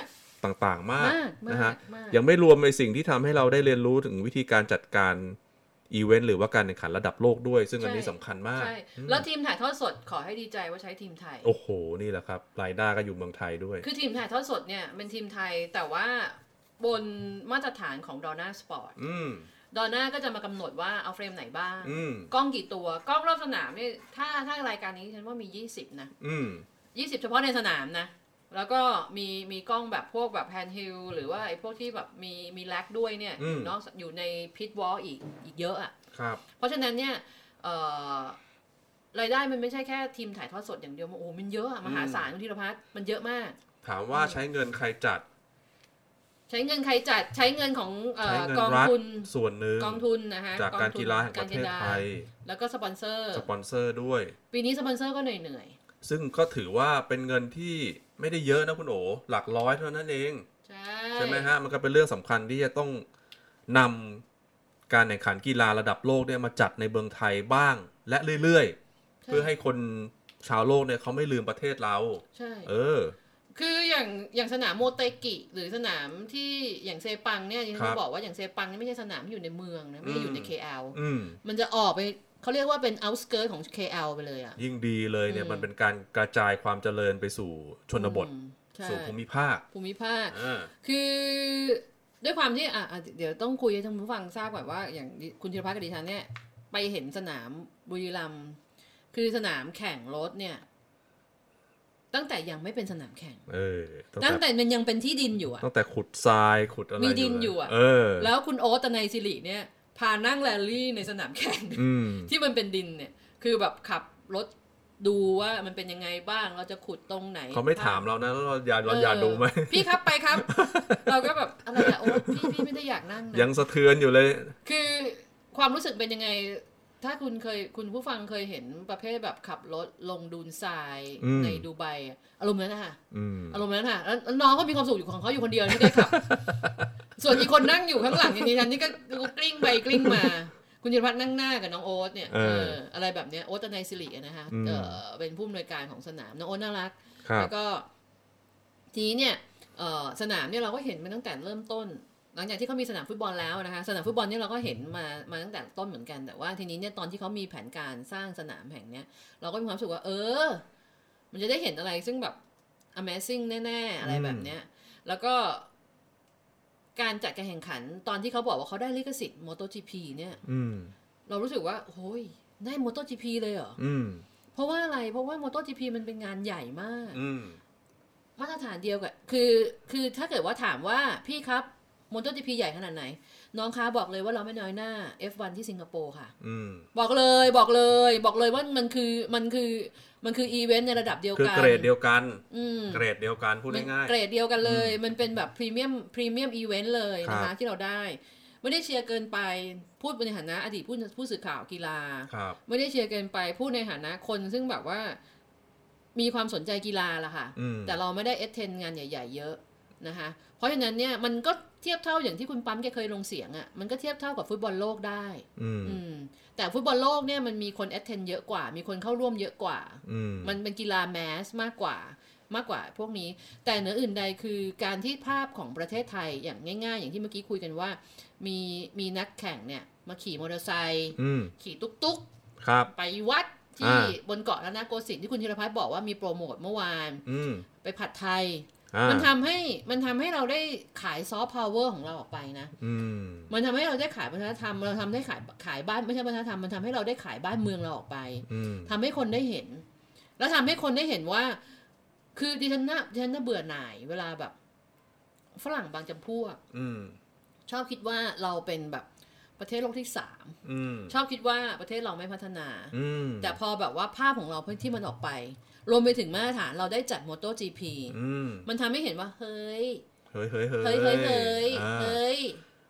ต่างๆมากนะฮะมากยังไม่รวมในสิ่งที่ทำให้เราได้เรียนรู้ถึงวิธีการจัดการอีเวนต์หรือว่าการแข่งขันระดับโลกด้วยซึ่งอันนี้สำคัญมากแล้วทีมถ่ายทอดสดขอให้ดีใจว่าใช้ทีมไทยโอ้โหนี่แหละครับรายได้ก็อยู่เมืองไทยด้วยคือทีมถ่ายทอดสดเนี่ยเป็นทีมไทยแต่ว่าบนมาตรฐานของ Dorna Sport ดอน่าก็จะมากำหนดว่าเอาเฟรมไหนบ้างกล้องกี่ตัวกล้องรอบสนามเนี่ยถ้าถ้ารายการนี้ฉันว่ามียี่สิบนะยี่สิบเฉพาะในสนามนะแล้วก็มีมีกล้องแบบพวกแบบแฮนด์ฮิลหรือว่าไอ้พวกที่แบบมีมีแลกด้วยเนี่ยนอกอยู่ในพิทวอลอีกอีกเยอะอ่ะเพราะฉะนั้นเนี่ยรายได้มันไม่ใช่แค่ทีมถ่ายทอดสดอย่างเดียวโอ้มันเยอะมหาศาลคุณธีรพัฒน์มันเยอะมากถามว่าใช้เงินใครจัดใช้เงินใครจัดใช้เงินของกองทุนส่วนหนึ่งกองทุนนะคะจากการกีฬาแห่งประเทศไทยแล้วก็สปอนเซอร์สปอนเซอร์ด้วยปีนี้สปอนเซอร์ก็เหนื่อยๆซึ่งก็ถือว่าเป็นเงินที่ไม่ได้เยอะนะคุณโอหลักร้อยเท่านั้นเองใช่ใช่ไหมฮะมันก็เป็นเรื่องสำคัญที่จะต้องนำการแข่งขันกีฬาระดับโลกเนี่ยมาจัดในเมืองไทยบ้างและเรื่อยๆเพื่อให้คนชาวโลกเนี่ยเขาไม่ลืมประเทศเราใช่เออคืออย่างอย่างสนามโมเตกิหรือสนามที่อย่างเซปังเนี่ยที่เขาบอกว่าอย่างเซปังนี่ไม่ใช่สนามที่อยู่ในเมืองนะไม่ได้อยู่ใน เค แอล มันจะออกไปเขาเรียกว่าเป็น outskirt ของ เค แอล ไปเลยอ่ะยิ่งดีเลยเนี่ยมันเป็นการกระจายความเจริญไปสู่ชนบทสู่ภูมิภาคภูมิภาคคือด้วยความที่อ่ะเดี๋ยวต้องคุยให้ท่านผู้ฟังทราบก่อนว่าอย่างคุณธีรพัฒน์กับดิฉันเนี่ยไปเห็นสนามบุรีรัมย์คือสนามแข่งรถเนี่ยตั้งแต่ยังไม่เป็นสนามแข่งเออตั้งแต่มันยังเป็นที่ดินอยู่อ่ะตั้งแต่ขุดทรายขุดอะไรมีดินอยู่อ่ะแล้วคุณโอ๊ตตนัยศิริเนี่ยพานั่งแรลลี่ในสนามแข่งที่มันเป็นดินเนี่ยคือแบบขับรถดูว่ามันเป็นยังไงบ้างเราจะขุดตรงไหนเขาไม่ถามเรานะเราอยากเราอยากดูไหมพี่ครับไปครับเราก็แบบอะไรอะโอ๊ตพี่พี่ไม่ได้อยากนั่งนะยังสะเทือนอยู่เลยคือความรู้สึกเป็นยังไงถ้าคุณเคยคุณผู้ฟังเคยเห็นประเภทแบบขับรถลงดูนทรายในดูไบอารมณ์นั้นนะคะอารมณ์นั้นค่ะแล้วน้องเขามีความสุขอยู่ของเขาอยู่คนเดียวที่ได้ขับส่วนอีกคนนั่งอยู่ข้างหลังอย่างนี้ฉันนี่ก็กลิ้งไปกลิ้งมาคุณธีรพัฒน์นั่งหน้ากับน้องโอ๊ตเนี่ยเอออะไรแบบเนี้ยโอ๊ตตนัยศิรินะคะเออเป็นผู้อำนวยการของสนามน้องโอ๊ตน่ารักแล้วก็ทีนี้เนี่ยเออสนามเนี่ยเราก็เห็นมาตั้งแต่เริ่มต้นหลังจากที่เขามีสนามฟุตบอลแล้วนะคะสนามฟุตบอลเนี่ยเราก็เห็นมามาตั้งแต่ต้นเหมือนกันแต่ว่าทีนี้เนี่ยตอนที่เขามีแผนการสร้างสนามแห่งเนี้ยเราก็มีความรู้สึกว่าเออมันจะได้เห็นอะไรซึ่งแบบ Amazing แน่ๆอะไรแบบเนี้ยแล้วก็การจัดการแข่งขันตอนที่เขาบอกว่าเขาได้ลิขสิทธิ์ MotoGP เนี่ยเรารู้สึกว่าโอ้ยได้ MotoGP เลยเหรอเพราะว่าอะไรเพราะว่า MotoGP มันเป็นงานใหญ่มากมาตรฐานเดียวกันคือคือถ้าเกิดว่าถามว่าพี่ครับ MotoGP ใหญ่ขนาดไหนน้องค้าบอกเลยว่าเราไม่น้อยหน้า เอฟ วัน ที่สิงคโปร์ค่ะบอกเลยบอกเลยบอกเลยว่ามันคือมันคือมันคืออีเวนต์ในระดับเดียวกันคือเกรดเดียวกันเกรดเดียวกันพูดง่ายๆเกรดเดียวกันเลยมันเป็นแบบพรีเมียมพรีเมียมอีเวนต์เลยนะคะที่เราได้ไม่ได้เชียร์เกินไปพูดในฐานะอดีตผู้ผู้สื่อข่าวกีฬาไม่ได้เชียร์เกินไปพูดในฐานะคนซึ่งแบบว่ามีความสนใจกีฬาล่ะค่ะแต่เราไม่ได้เอทเทนงานใหญ่ๆเยอะนะคะเพราะฉะนั้นเนี่ยมันก็เทียบเท่าอย่างที่คุณปั๊มแกเคยลงเสียงอ่ะมันก็เทียบเท่ากับฟุตบอลโลกได้แต่ฟุตบอลโลกเนี่ยมันมีคนเอทเทนเยอะกว่ามีคนเข้าร่วมเยอะกว่ามันเป็นกีฬาแมสมากกว่ามากกว่าพวกนี้แต่เหนืออื่นใดคือการที่ภาพของประเทศไทยอย่างง่ายๆอย่างที่เมื่อกี้คุยกันว่ามีมีนักแข่งเนี่ยมาขี่มอเตอร์ไซค์ขี่ตุ๊กๆไปวัดที่บนเกาะรัตนโกสินทร์ที่คุณธีรพัฒน์บอกว่ามีโปรโมทเมื่อวานไปผัดไทยมันทำให้มันทำให้เราได้ขายซอฟต์พาวเวอร์ของเราออกไปนะมันทำให้เราได้ขายวัฒนธรรมเราทำได้ขายขายบ้านไม่ใช่วัฒนธรรมมันทำให้เราได้ขายบ้านเมืองเราออกไปทำให้คนได้เห็นแล้วทำให้คนได้เห็นว่าคือดิฉันน่ะดิฉันน่ะเบื่อหน่ายเวลาแบบฝรั่งบางจำพวกชอบคิดว่าเราเป็นแบบประเทศโลกที่สามชอบคิดว่าประเทศเราไม่พัฒนาแต่พอแบบว่าภาพของเราที่มันออกไปรวมไปถึงมาตรฐานเราได้จัด MotoGP มันทำให้เห็นว่าเฮ้ยเฮ้ยเฮ้ยเฮ้ยเฮ้ยเฮ้ยเฮ้ยเฮ้ย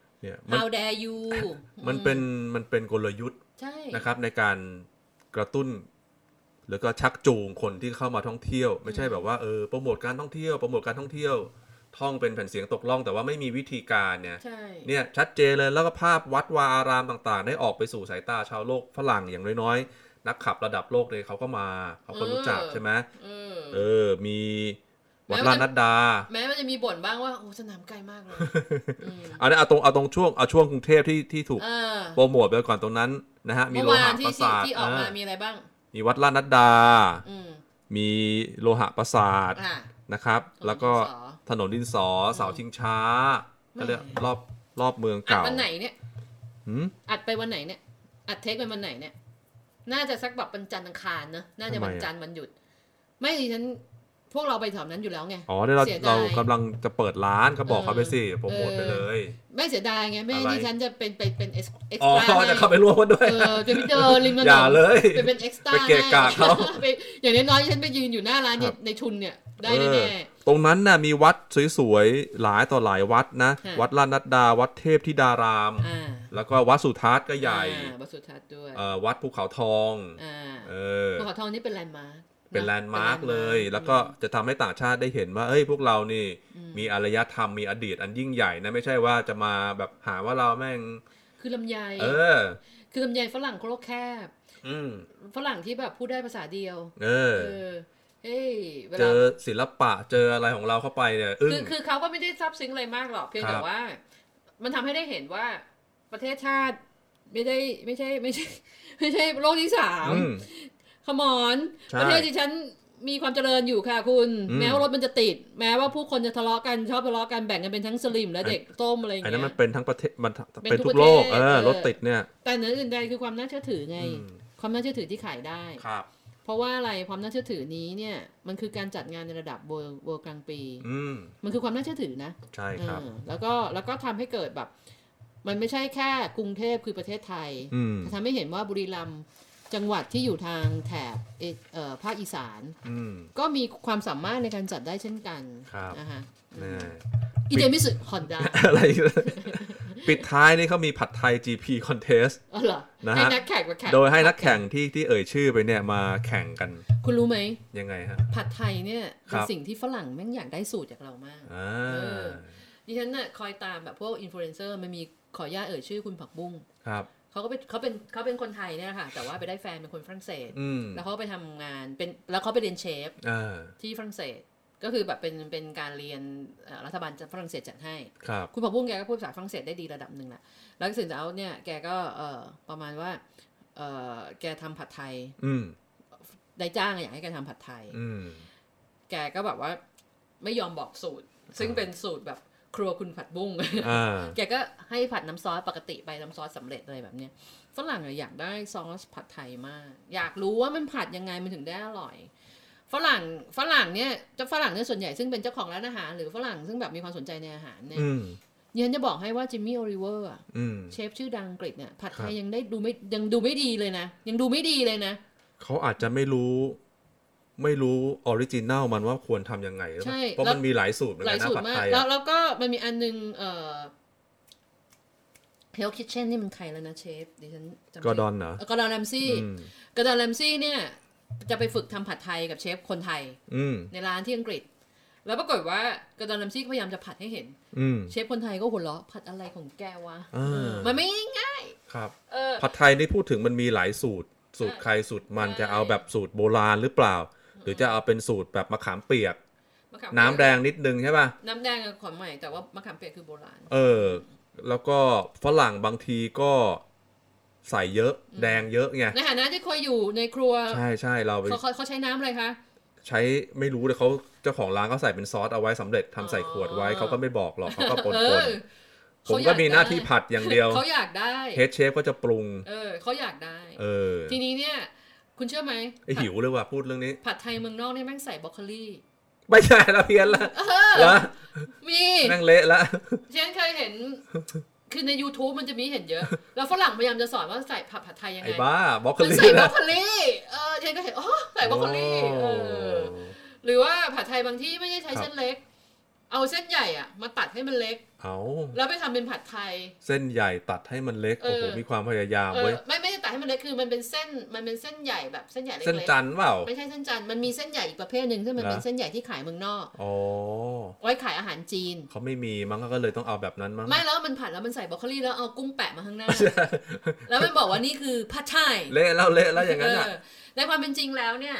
How dare you มันเป็นมันเป็นกลยุทธ์นะครับในการกระตุ้นแล้วก็ชักจูงคนที่เข้ามาท่องเที่ยวไม่ใช่แบบว่าเออโปรโมทการท่องเที่ยวโปรโมทการท่องเที่ยวท่องเป็นแผ่นเสียงตกล่องแต่ว่าไม่มีวิธีการเนี่ยเนี่ยชัดเจนเลยแล้วก็ภาพวัดวาอารามต่างๆได้ออกไปสู่สายตาชาวโลกฝรั่งอย่างน้อยๆนักขับระดับโลกเลยเขาก็มาเขาก็รู้จักใช่ไหมเออมีวัดลาดนัดดาแม้มันจะมีบ่นบ้างว่าโอ้สนามไกลมากเลยเอาเนี่ยเอาตรงเอาตรงช่วงเอาช่วงกรุงเทพที่ที่ถูกโปรโมทไปก่อนตรงนั้นนะฮะมีโลหะปราสาทที่ออกมามีอะไรบ้างมีวัดลาดนัดดามีโลหะปราสาทนะครับแล้วก็ถนนดินสอเสาชิงช้าก็เรียกรอบรอบเมืองเก่าอัดวันไหนเนี่ยอัดไปวันไหนเนี่ยอัดเทคไปวันไหนเนี่ยน่าจะสักแบบวันจันทร์อังคารนะน่าจะวันจันทร์วันหยุดไม่ดิฉันพวกเราไปแถวนั้นอยู่แล้วไงอ๋อเดี๋ยวเราเรากำลังจะเปิดร้านก็บอกเขาไปสิโปรโมทไปเลยไม่เสียดายไงไม่ดิฉันจะเป็นเป็นเป็นเอ็กซ์อ๋อจะเข้าไปร่วมกันด้วยเออจะไปเจอริมถนนอย่าเลยไปเป็นเอ็กซ์ตร้าไปเกะกะเขาอย่างน้อยๆฉันไปยืนอยู่หน้าร้านในชุนเนี่ยได้แน่ตรงนั้นน่ะมีวัดสวยๆหลายต่อหลายวัดนะวัดลาดนัดดาวัดเทพธิดารามแล้วก็วัดสุทัศน์ก็ใหญ่วัดสุทัศน์ด้วยวัดภูเขาทองภูเขาทองนี่เป็นแลนด์มาร์คเป็นแลนด์มาร์คเลยแล้วก็จะทำให้ต่างชาติได้เห็นว่าเอ้ยพวกเรานี่มีอารยธรรมมีอดีตอันยิ่งใหญ่นะไม่ใช่ว่าจะมาแบบหาว่าเราแม่งคือลำไยเออคือลำไยฝรั่งโลกแคบฝรั่งที่แบบพูดได้ภาษาเดียวเออเฮ้ยเจอศิลปะเจออะไรของเราเข้าไปเนี่ยคือคือเขาก็ไม่ได้ซับซึ้งอะไรมากหรอกเพียงแต่ว่ามันทำให้ได้เห็นว่าประเทศชาติไม่ได้ไม่ใช่ไม่ใช่ไม่ใช่โลกที่สามขมอนประเทศที่ฉันมีความเจริญอยู่ค่ะคุณแม้ว่ารถมันจะติดแม้ว่าผู้คนจะทะเลาะกันชอบทะเลาะกันแบ่งกันเป็นทั้งสลิมและเด็กต้มอะไรอย่างเงี้ยอันนั้นมันเป็นทั้งประเทศมันเป็นทุกโลกเออรถติดเนี่ยแต่เหนืออื่นใดคือความน่าเชื่อถือไงความน่าเชื่อถือที่ขายได้ครับเพราะว่าอะไรความน่าเชื่อถือนี้เนี่ยมันคือการจัดงานในระดับเวิลด์กลางปีมันคือความน่าเชื่อถือนะใช่ครับแล้วก็แล้วก็ทำให้เกิดแบบมันไม่ใช่แค่กรุงเทพคือประเทศไทยแต่ทำให้เห็นว่าบุรีรัมย์จังหวัดที่อยู่ทางแถบภาคอีสานก็มีความสามารถในการจัดได้เช่นกันนะคะอีเดมิสึฮอนด้าอะไรปิดท้ายนี่เขามีผัดไทย จี พี Contest นะฮะโดยให้นักแข่งที่ที่เอ่ยชื่อไปเนี่ยมาแข่งกันคุณรู้ไหมยังไงฮะผัดไทยเนี่ยเป็นสิ่งที่ฝรั่งแม่งอยากได้สูตรจากเรามากดิฉันน่ะคอยตามแบบพวกอินฟลูเอนเซอร์มันมีขออนุญาตเอ่ยชื่อคุณผักบุ้งครับเขาก็เป็นเขาเป็นเขาเป็นคนไทยเนี่ยค่ะแต่ว่าไปได้แฟนเป็นคนฝรั่งเศสแล้วเขาไปทำงานเป็นแล้วเขาไปเรียนเชฟที่ฝรั่งเศสก็คือแบบเป็นเป็นการเรียนรัฐบาลฝรั่งเศสจัดให้คุณผักบุ้งแกก็พูดภาษาฝรั่งเศสได้ดีระดับหนึ่งแหละแล้วเสร็จแล้วเนี่ยแกก็เอ่อประมาณว่าเอ่อแกทำผัดไทยได้จ้างอยากให้แกทำผัดไทยแกก็แบบว่าไม่ยอมบอกสูตรซึ่งเป็นสูตรแบบครัวคุณผัดบุ้งแกก็ให้ผัดน้ำซอสปกติไปน้ำซอสสำเร็จเลยแบบนี้ฝรั่งอยากได้ซอสผัดไทยมากอยากรู้ว่ามันผัดยังไงมันถึงได้อร่อยฝรั่งฝรั่งเนี่ยเจ้าฝรั่งเนี่ยส่วนใหญ่ซึ่งเป็นเจ้าของร้านอาหารหรือฝรั่งซึ่งแบบมีความสนใจในอาหารเนี่ยยันจะบอกให้ว่าจิมมี่โอลิเวอร์เชฟชื่อดังอังกฤษเนี่ยผัดไทยยังได้ดูไม่ยังดูไม่ดีเลยนะยังดูไม่ดีเลยนะเขาอาจจะไม่รู้ไม่รู้ออริจินัลมันว่าควรทำยังไงเพราะมันมีหลายสูตรเหมือนกันนะผัดไทยแล้วแล้วก็มันมีอันนึงเอ่อเฮลคิทเช่นนี่มันใครแล้วนะเชฟดิฉันจำกอร์ดอนเหรอกอร์ดอนแรมซี่กอร์ดอนแรมซี่เนี่ยจะไปฝึกทำผัดไทยกับเชฟคนไทยในร้านที่อังกฤษแล้วปรากฏว่ากอร์ดอนแรมซี่พยายามจะผัดให้เห็นเชฟคนไทยก็หัวเราะผัดอะไรของแกวะมันไม่ง่ายครับผัดไทยนี่พูดถึงมันมีหลายสูตรสูตรใครสูตรมันจะเอาแบบสูตรโบราณหรือเปล่าหรือจะเอาเป็นสูตรแบบมะขามเปียกน้ำแดงนิดนึงใช่ป่ะน้ำแดงของใหม่แต่ว่ามะขามเปียกคือโบราณเออแล้วก็ฝรั่งบางทีก็ใส่เยอะแดงเยอะไงในฐานะที่เคยอยู่ในครัวใช่ใช่เราเขาเขาใช้น้ำอะไรคะใช้ไม่รู้เลยเขาเจ้าของร้านเขาใส่เป็นซอสเอาไว้สำเร็จทำใส่ขวดไว้เขาก็ไม่บอกหรอกเขาก็ปนๆผมก็มีหน้าที่ผัดอย่างเดียวเขาอยากได้เฮดเชฟก็จะปรุงเออเขาอยากได้เออทีนี้เนี่ยคุณเชื่อไหมหิวเลยว่ะพูดเรื่องนี้ผัดไทยเมืองนอกเนี่ยแม่งใส่บรอกโคลีไม่ใช่ละเพี้ยนละแล้วมีแม่งเละละฉันเคยเห็นคือใน YouTube มันจะมีเห็นเยอะแล้วฝรั่งพยายามจะสอนว่าใส่ผัดผัดไทยยังไงไอ้บ้าบรอกโคลีใส่บรอกโคลีเออฉันก็เห็นอ๋อใส่บรอกโคลีเออหรือว่าผัดไทยบางที่ไม่ได้ใช้เส้นเล็กเอาเส้นใหญ่อ่ะมาตัดให้มันเล็กเอาแล้วไปทำเป็นผัดไทยเส้นใหญ่ตัดให้มันเล็กโอ้โหมีความพยายามเว้ยไม่ไม่ได้ตัดให้มันเล็กคือมันเป็นเส้นมันเป็นเส้นใหญ่แบบเส้นใหญ่เล็กๆเส้นจันทร์เปล่าไม่ใช่เส้นจันทร์มันมีเส้นใหญ่อีกประเภทนึงซึ่งมันเป็นเส้นใหญ่ที่ขายเมืองนอกอ๋อไว้ขายอาหารจีนเขาไม่มีมั้งก็เลยต้องเอาแบบนั้นมั้งไม่แล้วมันผัดแล้วมันใส่บรอกโคลีแล้วเอากุ้งแปะมาข้างหน้าแล้วมันบอกว่านี่คือผัดไทยเละแล้วเละแล้วอย่างนั้นอ่ะในความเป็นจริงแล้วเนี่ยผ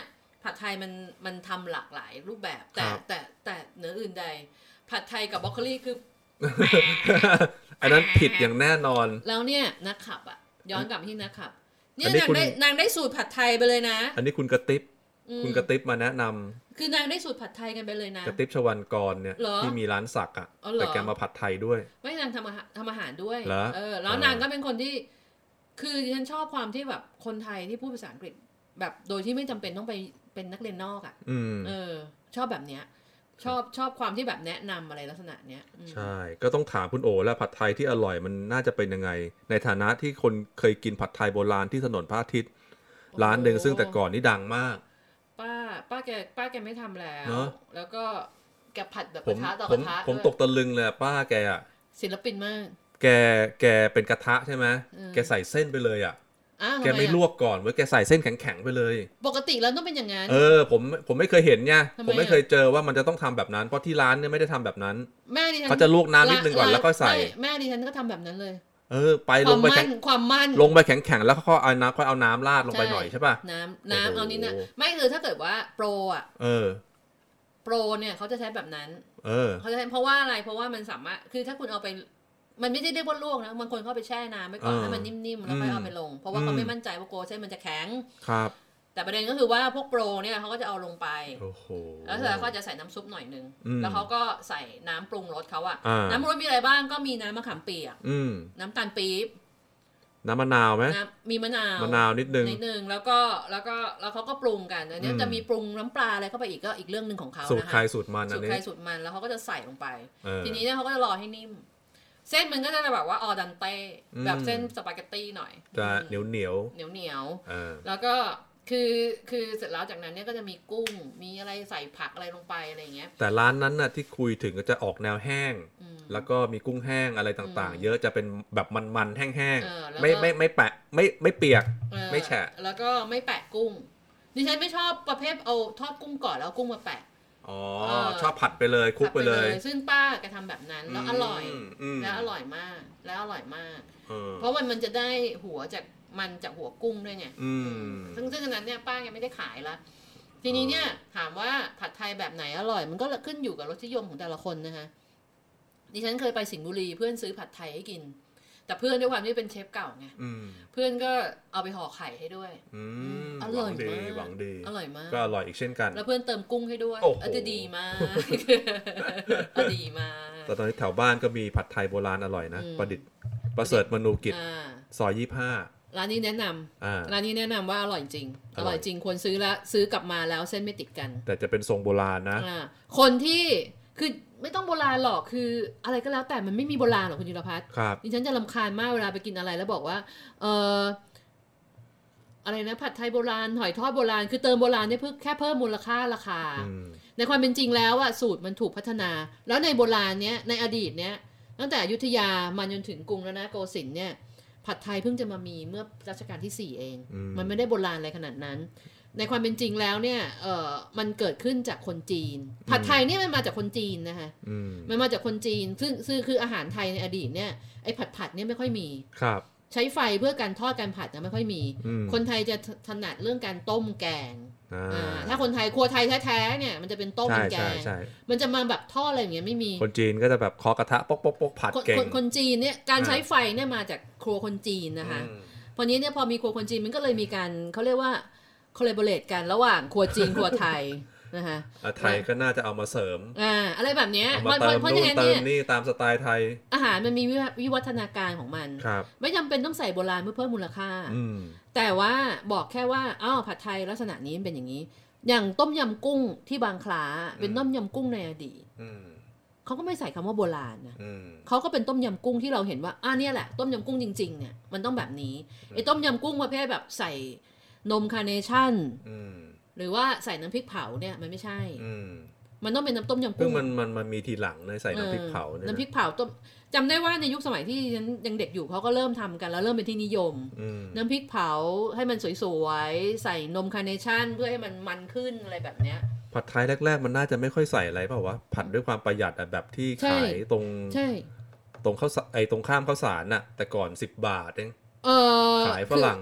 ผัดไทยมันมันทำหลากหลายรูปแบบแต่แต่แต่เหนืออื่นใดผัดไทยกับบรอกโคลีคืออันนั้นผิดอย่างแน่นอนแล้วเนี่ยนักขับอ่ะย้อนกลับที่นักขับเนี่ยนางได้นางได้สูตรผัดไทยไปเลยนะอันนี้คุณกระติ๊บคุณกระติ๊บมาแนะนำคือนางได้สูตรผัดไทยกันไปเลยนะกระติ๊บชวรรณกรเนี่ยที่มีร้านสักอ่ะแต่แกมาผัดไทยด้วยไม่นางทำอาหารทำอาหารด้วยเออแล้วนางก็เป็นคนที่คือฉันชอบความที่แบบคนไทยที่พูดภาษาอังกฤษแบบโดยที่ไม่จำเป็นต้องไปเป็นนักเรียนนอกอ่ะเออชอบแบบเนี้ยชอบชอบความที่แบบแนะนำอะไรลักษณะเนี้ยใช่ก็ต้องถามคุณโอแล้วผัดไทยที่อร่อยมันน่าจะเป็นยังไงในฐานะที่คนเคยกินผัดไทยโบราณที่ถนนพระอาทิตย์ร้านหนึ่งซึ่งแต่ก่อนนี่ดังมากป้าป้าแกป้าแกไม่ทำแล้วแล้วก็แกผัดแบบกระทะต่อกระทะผมตกตะลึงเลยป้าแกอ่ะศิลปินมากแกแกเป็นกระทะใช่ไหมแกใส่เส้นไปเลยอ่ะแกไม่ลวกก่อนเว้ยแกใส่เส้นแข็งๆไปเลยปกติแล้วต้องเป็นอย่างนั้นเออผมผมไม่เคยเห็นไงผมไม่เคยเจอว่ามันจะต้องทำแบบนั้นเพราะที่ร้านเนี่ยไม่ได้ทำแบบนั้นแม่ดิฉันเขาจะลวกน้ำนิดนึงก่อนแล้วก็ใส่แม่ดิฉันก็ทำแบบนั้นเลยเออไปลงไปแข็งความมั่นลงไปแข็งๆแล้วเขาเอาน้ำค่อยเอาน้ำราดลงไปหน่อยใช่ป่ะน้ำน้ำเอานี้นะไม่คือถ้าเกิดว่าโปรอ่ะเออโปรเนี่ยเขาจะใช้แบบนั้นเออเขาจะใช้เพราะว่าอะไรเพราะว่ามันสามารถคือถ้าคุณเอาไปมันไม่ได้เรียกว่าลวกนะบางคนเขาไปแช่น้ำไว้ก่อนให้มันนิ่มๆแล้วค่อยเอาไปลงเพราะว่าเขาไม่มั่นใจว่าโกเส้นมันจะแข็งครับแต่ประเด็นก็คือว่าพวกโปรเนี่ยเขาก็จะเอาลงไปแล้วเสร็จแล้วก็จะใส่น้ำซุปหน่อยนึงแล้วเขาก็ใส่น้ำปรุงรสเขาอะน้ำปรุงรสมีอะไรบ้างก็มีน้ำมะขามเปียกน้ำตาลปี๊บน้ำมะนาวไหมมีมะนาวมะนาวนิดนึงนิดนึงแล้วก็แล้วก็แล้วเขาก็ปรุงกันอันนี้จะมีปรุงน้ำปลาอะไรเข้าไปอีกก็อีกเรื่องนึงของเขาสูตรใครสูตรมันสูตรใครสูตรมันแล้วเขาก็จะใส่ลงไปทีนี้เนี่ยเขาก็จะรอให้นิ่มเส้นมันก็จะแบบว่าออดันเต้แบบเส้นสปาเกตตี้หน่อยจะเหนียวเหนียวเหนียวเหนียวแล้วก็คือคือเสร็จแล้วจากนั้นเนี่ยก็จะมีกุ้งมีอะไรใส่ผักอะไรลงไปอะไรเงี้ยแต่ร้านนั้นน่ะที่คุยถึงก็จะออกแนวแห้งแล้วก็มีกุ้งแห้งอะไรต่างๆเยอะจะเป็นแบบมันๆแห้งๆไม่ไม่ไม่แปะไม่ไม่เปียกไม่แฉะแล้วก็ไม่แปะกุ้งดิฉันไม่ชอบประเภทเอาทอดกุ้งก่อนแล้วกุ้งมาแปะอ๋อชอบผัดไปเลยคลุกไปเลยซึ่งป้าแกทำแบบนั้นแล้วอร่อยแล้วอร่อยมากแล้วอร่อยมากเพราะมันมันจะได้หัวจากมันจากหัวกุ้งด้วยไงซึ่งซึ่งอันนั้นเนี่ยป้าแกไม่ได้ขายละทีนี้เนี่ยถามว่าผัดไทยแบบไหนอร่อยมันก็ขึ้นอยู่กับรสนิยมของแต่ละคนนะคะดิฉันเคยไปสิงห์บุรีเพื่อนซื้อผัดไทยให้กินแต่เพื่อนด้วยความที่เป็นเชฟเก่าไงเพื่อนก็เอาไปห่อไข่ให้ด้วยอร่อยมากหวังดีอร่อยมากก็อร่อยอีกเช่นกันแล้วเพื่อนเติมกุ้งให้ด้วยอันจะดีมากดีมากแต่ตอนนี้แถวบ้านก็มีผัดไทยโบราณอร่อยนะประดิษฐ์ประเสริฐมนูกิจซอยยี่สิบห้าร้านนี้แนะนำร้านนี้แนะนำว่าอร่อยจริงอร่อยจริงควรซื้อแล้วซื้อกลับมาแล้วเส้นไม่ติดกันแต่จะเป็นทรงโบราณนะคนที่คือไม่ต้องโบราณหรอกคืออะไรก็แล้วแต่มันไม่มีโบราณหรอกคุณจิรพัฒน์ดิฉันจะรำคาญมากเวลาไปกินอะไรแล้วบอกว่าเอออะไรนะผัดไทยโบราณหอยทอดโบราณคือเติมโบราณเนี่ยเพื่อแค่เพิ่มมูลค่าราคาในความเป็นจริงแล้วอะสูตรมันถูกพัฒนาแล้วในโบราณเนี้ยในอดีตเนี้ยตั้งแต่อยุธยามาจนถึงกรุงรัตนโกสินทร์เนี่ยผัดไทยเพิ่งจะมามีเมื่อรัชกาลที่สี่เองมันไม่ได้โบราณอะไรขนาดนั้นในความเป็นจริงแล้วเนี่ยเออมันเกิดขึ้นจากคนจีนผัดไทยเนี่ยมันมาจากคนจีนนะคะมันมาจากคนจีนซึ่งซึ่งคืออาหารไทยในอดีตเนี่ยไอ้ผัดผัดเนี่ยไม่ค่อยมีครับใช้ไฟเพื่อการทอดการผัดนะไม่ค่อยมีคนไทยจะถนัดเรื่องการต้มแกงถ้าคนไทยครัวไทยแท้ๆเนี่ยมันจะเป็นต้มเป็นแกงมันจะมาแบบทอดอะไรอย่างเงี้ยไม่มีคนจีนก็จะแบบเคาะกระทะปกๆๆผัดเก่งคนจีนเนี่ยการใช้ไฟเนี่ยมาจากครัวคนจีนนะคะพอนี้เนี่ยพอมีครัวคนจีนมันก็เลยมีการเขาเรียกว่าคอลลาบอเรทกันระหว่างครัวจีนครัวไทยนะคะไทยก็น่าจะเอามาเสริมอ่าอะไรแบบเนี้ยมาเติมนู่นเติมนี่ตามสไตล์ไทยอาหารมันมีวิวัฒนาการของมันไม่จำเป็นต้องใส่โบราณเพื่อเพิ่มมูลค่าแต่ว่าบอกแค่ว่าอ้าวผัดไทยลักษณะนี้เป็นอย่างนี้อย่างต้มยำกุ้งที่บางคล้าเป็นต้มยำกุ้งในอดีตเขาก็ไม่ใส่คำว่าโบราณนะเขาก็เป็นต้มยำกุ้งที่เราเห็นว่าอ่าเนี่ยแหละต้มยำกุ้งจริงๆเนี่ยมันต้องแบบนี้ไอ้ต้มยำกุ้งประเภทแบบใส่นมคาร์เนชั่นหรือว่าใส่น้ำพริกเผาเนี่ยมันไม่ใช่มันต้องเป็นน้ำต้มยำกุ้งมันมันมันมีทีหลังเลยใส่น้ำพริกเผาเนี่ยน้ำพริกเผาต้มจำได้ว่าในยุคสมัยที่ฉันยังเด็กอยู่เขาก็เริ่มทำกันแล้วเริ่มเป็นที่นิยมน้ำพริกเผาให้มันสวยๆใส่นมคาร์เนชั่นเพื่อให้มันมันขึ้นอะไรแบบเนี้ยผัดไทยแรกๆมันน่าจะไม่ค่อยใส่อะไรเปล่าวะผัดด้วยความประหยัดแบบที่ขายตรงตรงข้าวไอ้ตรงข้ามข้าวสารน่ะแต่ก่อนสิบบาทเองขายฝรั่งอ่ะ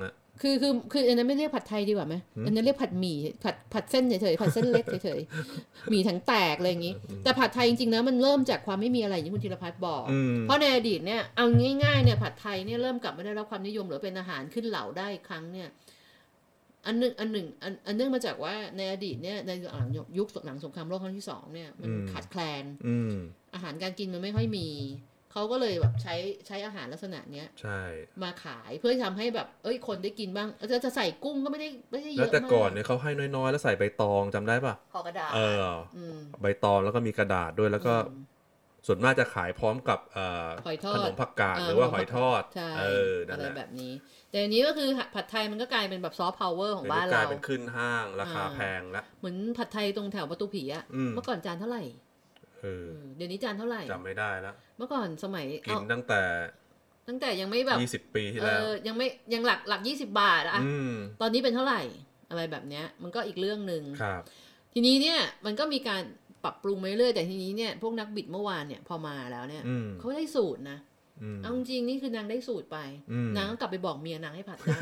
คือคือคืออันนั้นไม่เรียกผัดไทยดีกว่าไหมอันนั้นเรียกผัดหมี่ผัดผัดเส้นเฉยๆผัดเส้นเล็กเฉยๆหมี่ทั้งแตกอะไรอย่างนี้แต่ผัดไทยจริงๆนะมันเริ่มจากความไม่มีอะไรอย่างที่คุณธีรพัฒน์บอกเพราะในอดีตเนี่ยเอาง่ายๆเนี่ยผัดไทยเนี่ยเริ่มกลับมาได้รับความนิยมหรือเป็นอาหารขึ้นเหลาได้ครั้งเนี่ยอันหนึ่งอันหนึ่งอันอันเนื่องมาจากว่าในอดีตเนี่ยในหลังยุคหลังสงครามโลกครั้งที่สองเนี่ยมันขาดแคลนอาหารการกินมันไม่ค่อยมีเขาก็เลยแบบใช้ใช้อาหารลักษณะเนี้ยมาขายเพื่อทำให้แบบเอ้ยคนได้กินบ้างจะจะใส่กุ้งก็ไม่ได้ไม่ได้เยอะมากแล้วแต่ก่อนเนี่ยเขาให้น้อยๆแล้วใส่ใบตองจำได้ป่ะห่อกระดาษเออใบตองแล้วก็มีกระดาษด้วยแล้วก็ส่วนมากจะขายพร้อมกับขนมผักกาดหรือว่าหอยทอดเอออะไรแบบนี้แต่อันนี้ก็คือผัดไทยมันก็กลายเป็นแบบซอฟต์พาวเวอร์ของบ้านเรากลายเป็นขึ้นห้างราคาแพงแล้วเหมือนผัดไทยตรงแถวประตูผีอะเมื่อก่อนจานเท่าไหร่เดี๋ยวนี้จานเท่าไหร่จำไม่ได้แล้วเมื่อก่อนสมัยกินตั้งแต่ตั้งแต่ยังไม่แบบยี่สิบปีที่แล้วยังไม่ยังหลักหลักยี่สิบบาทอะตอนนี้เป็นเท่าไหร่อะไรแบบเนี้ยมันก็อีกเรื่องนึงทีนี้เนี่ยมันก็มีการปรับปรุงไปเรื่อยแต่ทีนี้เนี่ยพวกนักบิดเมื่อวานเนี่ยพอมาแล้วเนี่ยเขาได้สูตรนะเอาจริงนี่คือนางได้สูตรไปนางก็กลับไปบอกเมียนางให้ผัดได้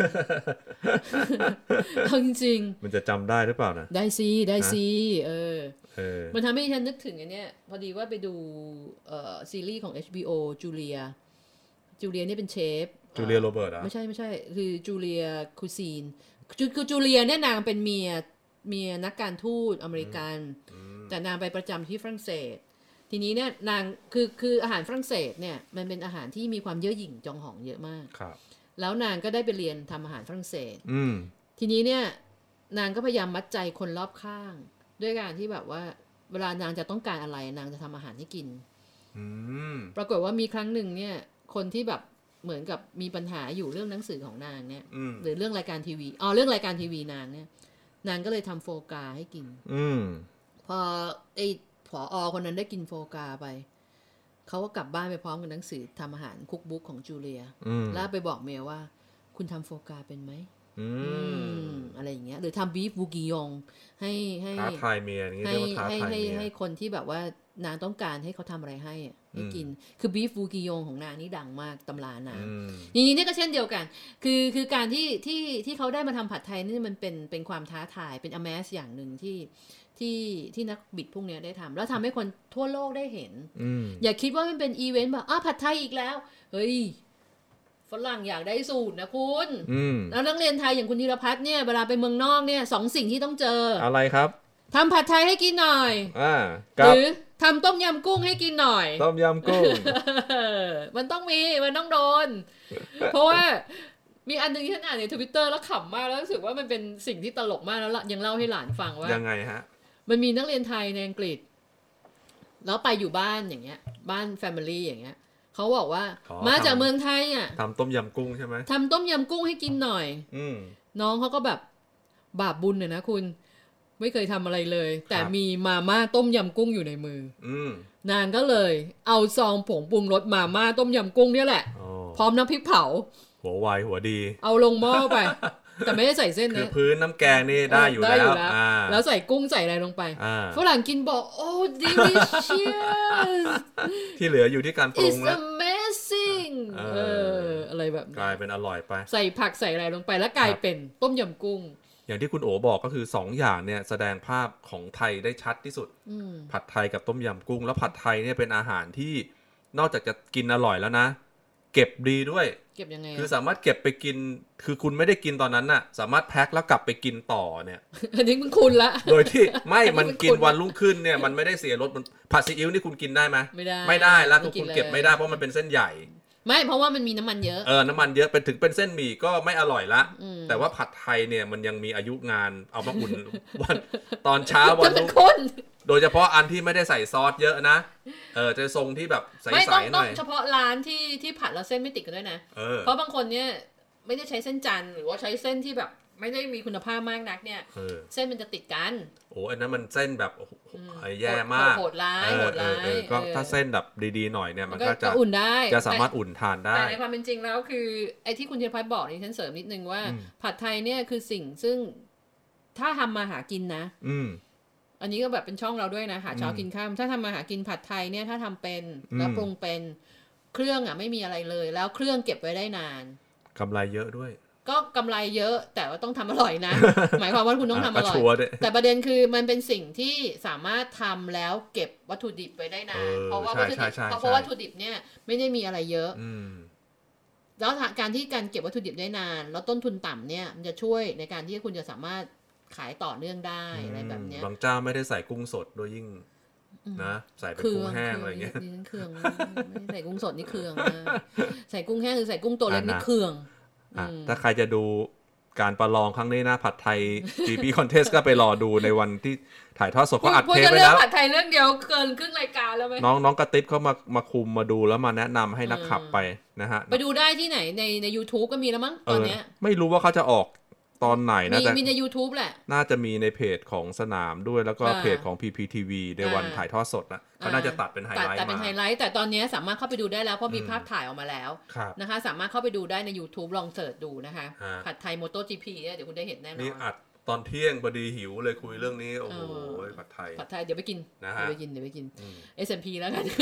เอาจริงมันจะจำได้หรือเปล่านะได้ซีได้ซีเออมันทำให้ฉันนึกถึงอันเนี้ยพอดีว่าไปดูซีรีส์ของ เอช บี โอ จูเลียจูเลียนี่เป็นเชฟจูเลียโรเบิร์ตอ่ะไม่ใช่ไม่ใช่คือจูเลียคูซีนคือจูเลียเนี่ยนางเป็นเมียเมียนักการทูตอเมริกันแต่นางไปประจำที่ฝรั่งเศสทีนี้เนี่ยนางคือคืออาหารฝรั่งเศสเนี่ยมันเป็นอาหารที่มีความเย่อหยิ่งจองหองเยอะมากแล้วนางก็ได้ไปเรียนทำอาหารฝรั่งเศสทีนี้เนี่ยนางก็พยายามมัดใจคนรอบข้างด้วยการที่แบบว่าเวลานางจะต้องการอะไรนางจะทำอาหารให้กินปรากฏว่ามีครั้งหนึ่งเนี่ยคนที่แบบเหมือนกับมีปัญหาอยู่เรื่องหนังสือของนางเนี่ยหรือเรื่องรายการทีวีอ๋อเรื่องรายการทีวีนางเนี่ยนางก็เลยทำโฟกาให้กินพอไอ้ผอ.คนนั้นได้กินโฟกาไปเขาก็กลับบ้านไปพร้อมกับหนังสือทำอาหารคุกบุ๊กของจูเลียแล้วไปบอกเมียว่าคุณทำโฟกาเป็นไหมอะไรอย่างเงี้ยหรือทำบีฟบูกิยงให้ให้ท้าทายเมียอย่างเงี้ยเรียกว่าท้าทายเมียให้คนที่แบบว่านางต้องการให้เขาทำอะไรให้ให้กินคือบีฟบูกิยงของนางนี่ดังมากตำรานางนี่นี่ก็เช่นเดียวกันคือคือการที่ที่ที่เขาได้มาทำผัดไทยนี่มันเป็นเป็นความท้าทายเป็นอเมซอย่างหนึ่งที่ที่ที่นักบิดพวกนี้ได้ทำแล้วทำให้คนทั่วโลกได้เห็นอย่าคิดว่ามันเป็นอีเวนต์แบบอ้าวผัดไทยอีกแล้วเฮ้ยฝรั่งอยากได้สูตรนะคุณแล้วนักเรียนไทยอย่างคุณธีรพัฒน์เนี่ยเวลาไปเมืองนอกเนี่ยสองสิ่งที่ต้องเจออะไรครับทำผัดไทยให้กินหน่อยอ่าหรือทำต้มยำกุ้งให้กินหน่อยต้มยำกุ้งมันต้องมีมันต้องโดนเพราะว่ามีอันนึงที่ฉันอ่านใน Twitter แล้วขำมากแล้วรู้สึกว่ามันเป็นสิ่งที่ตลกมากแล้วยังเล่าให้หลานฟังว่ายังไงฮะมันมีนักเรียนไทยในอังกฤษแล้วไปอยู่บ้านอย่างเงี้ยบ้าน family อย่างเงี้ยเขาบอกว่ามาจากเมืองไทยอ่ะทำต้มยำกุ้งใช่ไหมทำต้มยำกุ้งให้กินหน่อยน้องเขาก็แบบบาปบุญเนี่ยนะคุณไม่เคยทำอะไรเลยแต่มีมาม่าต้มยำกุ้งอยู่ในมือนางก็เลยเอาซองผงปรุงรสมาม่าต้มยำกุ้งเนี่ยแหละพร้อมน้ำพริกเผาหัววายหัวดีเอาลงหม้อไปแต่ไม่ได้ใส่เส้นนะคือพื้นน้ำแกงนี่ได้อยู่แล้วแล้วใส่กุ้งใส่อะไรลงไปฝรั่งกินบอกโอ้ delicious ที่เหลืออยู่ที่การปรุงแล้ว it's amazing เอออะไรแบบกลายเป็นอร่อยไปใส่ผักใส่อะไรลงไปแล้วกลายเป็นต้มยำกุ้งอย่างที่คุณโอ๋บอกก็คือสองอย่างเนี่ยแสดงภาพของไทยได้ชัดที่สุดผัดไทยกับต้มยำกุ้งแล้วผัดไทยเนี่ยเป็นอาหารที่นอกจากจะกินอร่อยแล้วนะเก็บดีด้วยเก็บยังไงคือสามารถเก็บไปกินคือคุณไม่ได้กินตอนนั้นน่ะสามารถแพ็คแล้วกลับไปกินต่อเนี่ยอันนี้มันคุณละโดยที่ไม่มันกินวันรุ่งขึ้นเนี่ยมันไม่ได้เสียรสมันผัดซีอิ๊วนี่คุณกินได้ไหมไม่ได้ไม่ได้แล้วคุณเก็บไม่ได้เพราะมันเป็นเส้นใหญ่ไม่เพราะว่ามันมีน้ำมันเยอะเออน้ำมันเยอะเป็นถึงเป็นเส้นหมี่ก็ไม่อร่อยละแต่ว่าผัดไทยเนี่ยมันยังมีอายุงานเอามาอุ่นวันตอนเช้าวันรุ่งโดยเฉพาะอันที่ไม่ได้ใส่ซอสเยอะนะเออจะทรงที่แบบใสๆหน่อยไม่ต้องต้องเฉพาะร้านที่ที่ผัดแล้วเส้นไม่ติดกันด้วยนะเพราะบางคนเนี่ยไม่ได้ใช้เส้นจันทร์หรือว่าใช้เส้นที่แบบไม่ได้มีคุณภาพมากนักเนี่ยเส้นมันจะติดกันโอ้อันนั้นมันเส้นแบบแย่มากโหดร้ายโหดร้ายก็ถ้าเส้นแบบดีๆหน่อยเนี่ยมันก็จะอุ่นได้จะสามารถอุ่นทานได้แต่ในความเป็นจริงแล้วคือไอ้ที่คุณธีรพัฒน์บอกนี่ฉันเสริมนิดนึงว่าผัดไทยเนี่ยคือสิ่งซึ่งถ้าทำมาหากินนะอันนี้ก็แบบเป็นช่องเราด้วยนะหาเช้ากินค่ำถ้าทำมาหากินผัดไทยเนี่ยถ้าทำเป็นแล้วปรุงเป็นเครื่องอ่ะไม่มีอะไรเลยแล้วเครื่องเก็บไว้ได้นานกำไรเยอะด้วยกก็กำไรเยอะแต่ว่าต้องทำอร่อยนะ หมายความว่าคุณต้องทำอร่อยแต่ประเด็นคือมันเป็นสิ่งที่สามารถทำแล้วเก็บวัตถุดิบไปได้นานเพราะว่าวัตถุดิบเพราะวัตถุดิบเนี่ยไม่ได้มีอะไรเยอะแล้วการที่การเก็บวัตถุดิบได้นานแล้วต้นทุนต่ำเนี่ยมันจะช่วยในการที่คุณจะสามารถขายต่อเนื่องได้อะไรแบบนี้บางเจ้าไม่ได้ใส่กุ้งสดโดยยิ่งนะใส่เป็นกุ้งแห้งอะไรเงี้ยนี่เครื่องไม่ใส่กุ้งสดนี่เครื่องใส่กุ้งแห้งหรือใส่กุ้งตัวเล็กนี่เครื่องถ้าใครจะดูการประลองครั้งนี้นะผัดไทย จี พี Contest ก็ไปรอดูในวันที่ถ่ายทอดสดเขาอัดเทปไว้แล้วผัดไทยเรื่องเดียวเกินครึ่งรายการแล้วไหมน้องน้องกระติ๊บเขามามาคุมมาดูแล้วมาแนะนำให้นักขับไปนะฮะไปดูได้ที่ไหนในใน YouTube ก็มีแล้วมั้งตอนนี้ไม่รู้ว่าเขาจะออกตอนไหนนะแต่มีใน YouTube แหละน่าจะมีในเพจของสนามด้วยแล้วก็เพจของ พี พี ที วี ในวันถ่ายทอดสดนะเขาน่าจะตัดเป็นไฮไลท์มาตัดเป็นไฮไลท์แต่ตอนนี้สามารถเข้าไปดูได้แล้วเพราะมีภาพถ่ายออกมาแล้วนะคะสามารถเข้าไปดูได้ใน YouTube ลองเสิร์ชดูนะคะผัดไทย MotoGP เนี่ยเดี๋ยวคุณได้เห็นแน่นอนนี่อัดตอนเที่ยงพอดีหิวเลยคุยเรื่องนี้โอ้โหผัดไทยผัดไทยเดี๋ยวไปกินเดี๋ยวไปกินเดี๋ยวไปกิน เอส แอนด์ พี แล้วกัน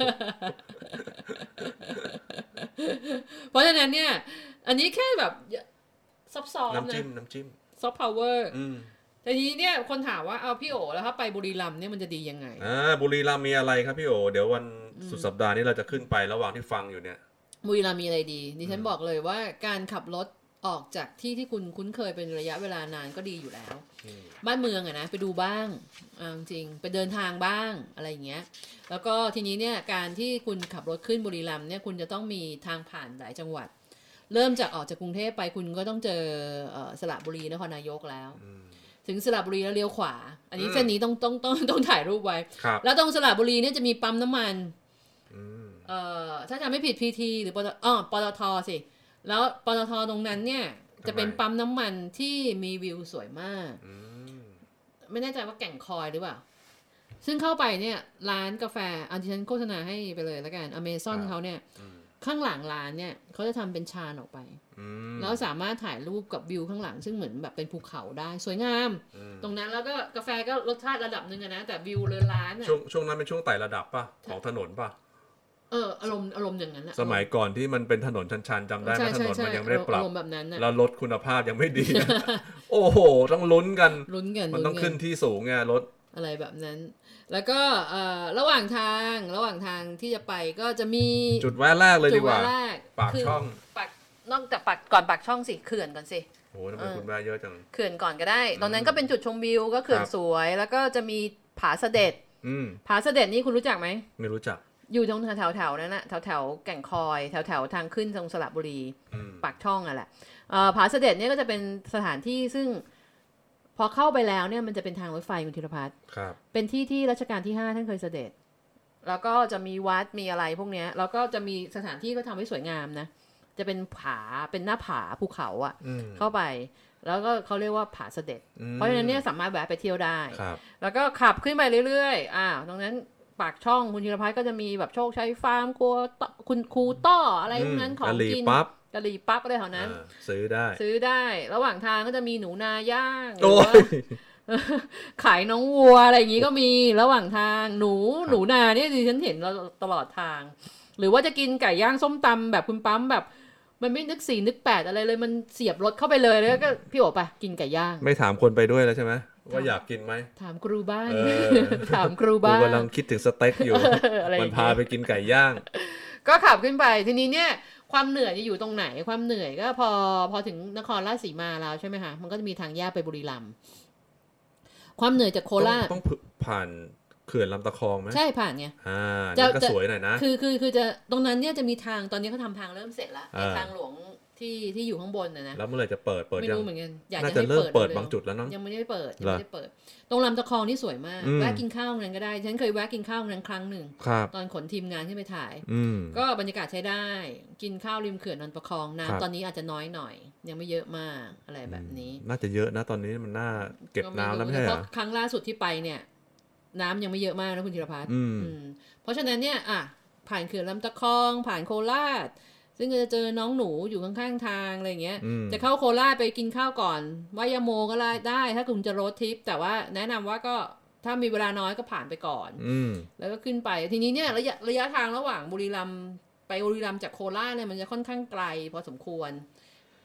เพราะฉะนั้นเนี่ยอันนี้แค่แบบซับซ้อนนะน้ำจิ้มน้ำจิ้มซอฟต์พาวเวอร์แต่ทีนี้เนี่ยคนถามว่าเอาพี่โอแล้วถ้าไปบุรีรัมย์เนี่ยมันจะดียังไงอ่าบุรีรัมย์มีอะไรครับพี่โอเดี๋ยววันสุดสัปดาห์นี้เราจะขึ้นไประหว่างที่ฟังอยู่เนี่ยบุรีรัมย์มีอะไรดีดิฉันบอกเลยว่าการขับรถออกจากที่ที่คุณคุ้นเคยเป็นระยะเวลานานก็ดีอยู่แล้วบ้านเมืองอะนะไปดูบ้างจริงไปเดินทางบ้างอะไรอย่างเงี้ยแล้วก็ทีนี้เนี่ยการที่คุณขับรถขึ้นบุรีรัมย์เนี่ยคุณจะต้องมีทางผ่านหลายจังหวัดเริ่มจากออกจากกรุงเทพไปคุณก็ต้องเจอสระบุรีนครนายกแล้วถึงสระบุรีแล้วเลี้ยวขวาอันนี้เส้นนี้ต้องต้องต้องต้องถ่ายรูปไว้แล้วตรงสระบุรีเนี่ยจะมีปั๊มน้ำมันเอ่อถ้าจำไม่ผิด พี ที หรือปตอ๋อปตทสิแล้วปตทตรงนั้นเนี่ยจะเป็นปั๊มน้ำมันที่มีวิวสวยมากไม่แน่ใจว่าแก่งคอยหรือเปล่าซึ่งเข้าไปเนี่ยร้านกาแฟอันที่ฉันโฆษณาให้ไปเลยแล้วกัน Amazon เขาเนี่ยข้างหลังร้านเนี่ยเขาจะทำเป็นชานออกไปแล้วสามารถถ่ายรูปกับวิวข้างหลังซึ่งเหมือนแบบเป็นภูเขาได้สวยงามตรงนั้นแล้วก็กาแฟก็รสชาติระดับนึงนะแต่วิวเลยร้านช่วงช่วงนั้นเป็นช่วงไต่ระดับป่ะของถนนป่ะเอออารมณ์อารมณ์อย่างนั้นนะสมัยก่อนที่มันเป็นถนนชันๆจำได้ไหมถนนมันยังไม่ได้ปรับแล้วรถคุณภาพยังไม่ดีโอ้โหต้องลุ้นกันลุ้นกันมันต้องขึ้นที่สูงไงรถอะไรแบบนั้นแล้วก็ระหว่างทางระหว่างทางที่จะไปก็จะมีจุดแวะแรกเลยดีกว่าปากช่องปากนอกจากปากก่อนปากช่องสิเขื่อนก่อนสิโอ้โหทำไมคุณแวะเยอะจังเขื่อนก่อนก็ได้ตรงนั้นก็เป็นจุดชมวิวก็เขื่อนสวยแล้วก็จะมีผาเสด็จผาเสด็จนี่คุณรู้จักไหมไม่รู้จักอยู่ตรงแถวแถวนั้นนะแถวแถวแก่งคอยแถวแถวทางขึ้นตรงสระบุรีปากช่องอ่ะแหละผาเสด็จเนี่ยก็จะเป็นสถานที่ซึ่งพอเข้าไปแล้วเนี่ยมันจะเป็นทางรถไฟคุณธีรพัฒน์เป็นที่ที่รัชกาลที่ห้าท่านเคยเสด็จแล้วก็จะมีวัดมีอะไรพวกนี้แล้วก็จะมีสถานที่ก็ทำให้สวยงามนะจะเป็นผาเป็นหน้าผาภูเขาอ่ะเข้าไปแล้วก็เขาเรียกว่าผาเสด็จเพราะฉะนั้นเนี่ยสามารถแวะไปเที่ยวได้แล้วก็ขับขึ้นไปเรื่อยๆอ่าตรงนั้นปากช่องคุณธีรพัฒน์ก็จะมีแบบโชคชัยฟาร์มครัวคุณครูต้ออะไรพวกนั้นของกินกะหรี่ปั๊บอะไรแถวนั้นซื้อได้ซื้อได้ระหว่างทางก็จะมีหนูนาย่างหรือว่าขายน้องวัวอะไรอย่างงี้ก็มีระหว่างทางหนูหนูนาเนี่ยดิฉันเห็นเราตลอดทางหรือว่าจะกินไก่ย่างส้มตำแบบคุณปั๊มแบบมันไม่นึกสี่นึกแปดอะไรเลยมันเสียบรถเข้าไปเลยแล้วก็พี่โอ๋ไปกินไก่ย่างไม่ถามคนไปด้วยแล้วใช่ไหมว่าอยากกินไหมถามครูบ้านถามครูบ้านกำลังคิดถึงสเต็กอยู่มันพาไปกินไก่ย่างก็ขับขึ้นไปทีนี้เนี่ยความเหนื่อยจะอยู่ตรงไหนความเหนื่อยก็พอพอถึงนครราชสีมาแล้วใช่ไหมคะมันก็จะมีทางแยกไปบุรีรัมย์ความเหนื่อยจากโคราชต้องผ่านเขื่อนลำตะคองไหมใช่ผ่านไงอ่าจะก็สวยหน่อยนะคือคือคือจะตรงนั้นเนี่ยจะมีทางตอนนี้เขาทำทางเริ่มเสร็จแล้วทางหลวงที่ที่อยู่ข้างบนนะนะแล้วเมื่อไหร่จะเปิดเปิดไม่รู้เหมือนกันอยากจะให้เริ่มเปิดบางจุดแล้วน้องยังไม่ได้เปิดยังไม่ได้เปิดตรงลำตะคองนี่สวยมากแวะกินข้าวนั้นก็ได้ฉันเคยแวะกินข้าวนั้นครั้งหนึ่งตอนขนทีมงานขึ้นไปถ่ายก็บรรยากาศใช้ได้กินข้าวริมเขื่อนลำตะคองน้ำตอนนี้อาจจะน้อยหน่อยยังไม่เยอะมากอะไรแบบนี้น่าจะเยอะนะตอนนี้มันน่าเก็บน้ำแล้วไม่ใช่เหรอครั้งล่าสุดที่ไปเนี่ยน้ำยังไม่เยอะมากนะคุณธีรพัฒน์เพราะฉะนั้นเนี่ยอ่ะผ่านเขื่อนลำตะคองผ่านโคราชซึ่งจะเจอน้องหนูอยู่ข้างๆทางอะไรเงี้ยจะเข้าโคราชไปกินข้าวก่อนไหว้ยโมก็ได้ถ้าคุณจะโรดทริปแต่ว่าแนะนำว่าก็ถ้ามีเวลาน้อยก็ผ่านไปก่อนแล้วก็ขึ้นไปทีนี้เนี่ยระยะระยะทางระหว่างบุรีรัมย์ไปบุรีรัมย์จากโคราชเนี่ยมันจะค่อนข้างไกลพอสมควร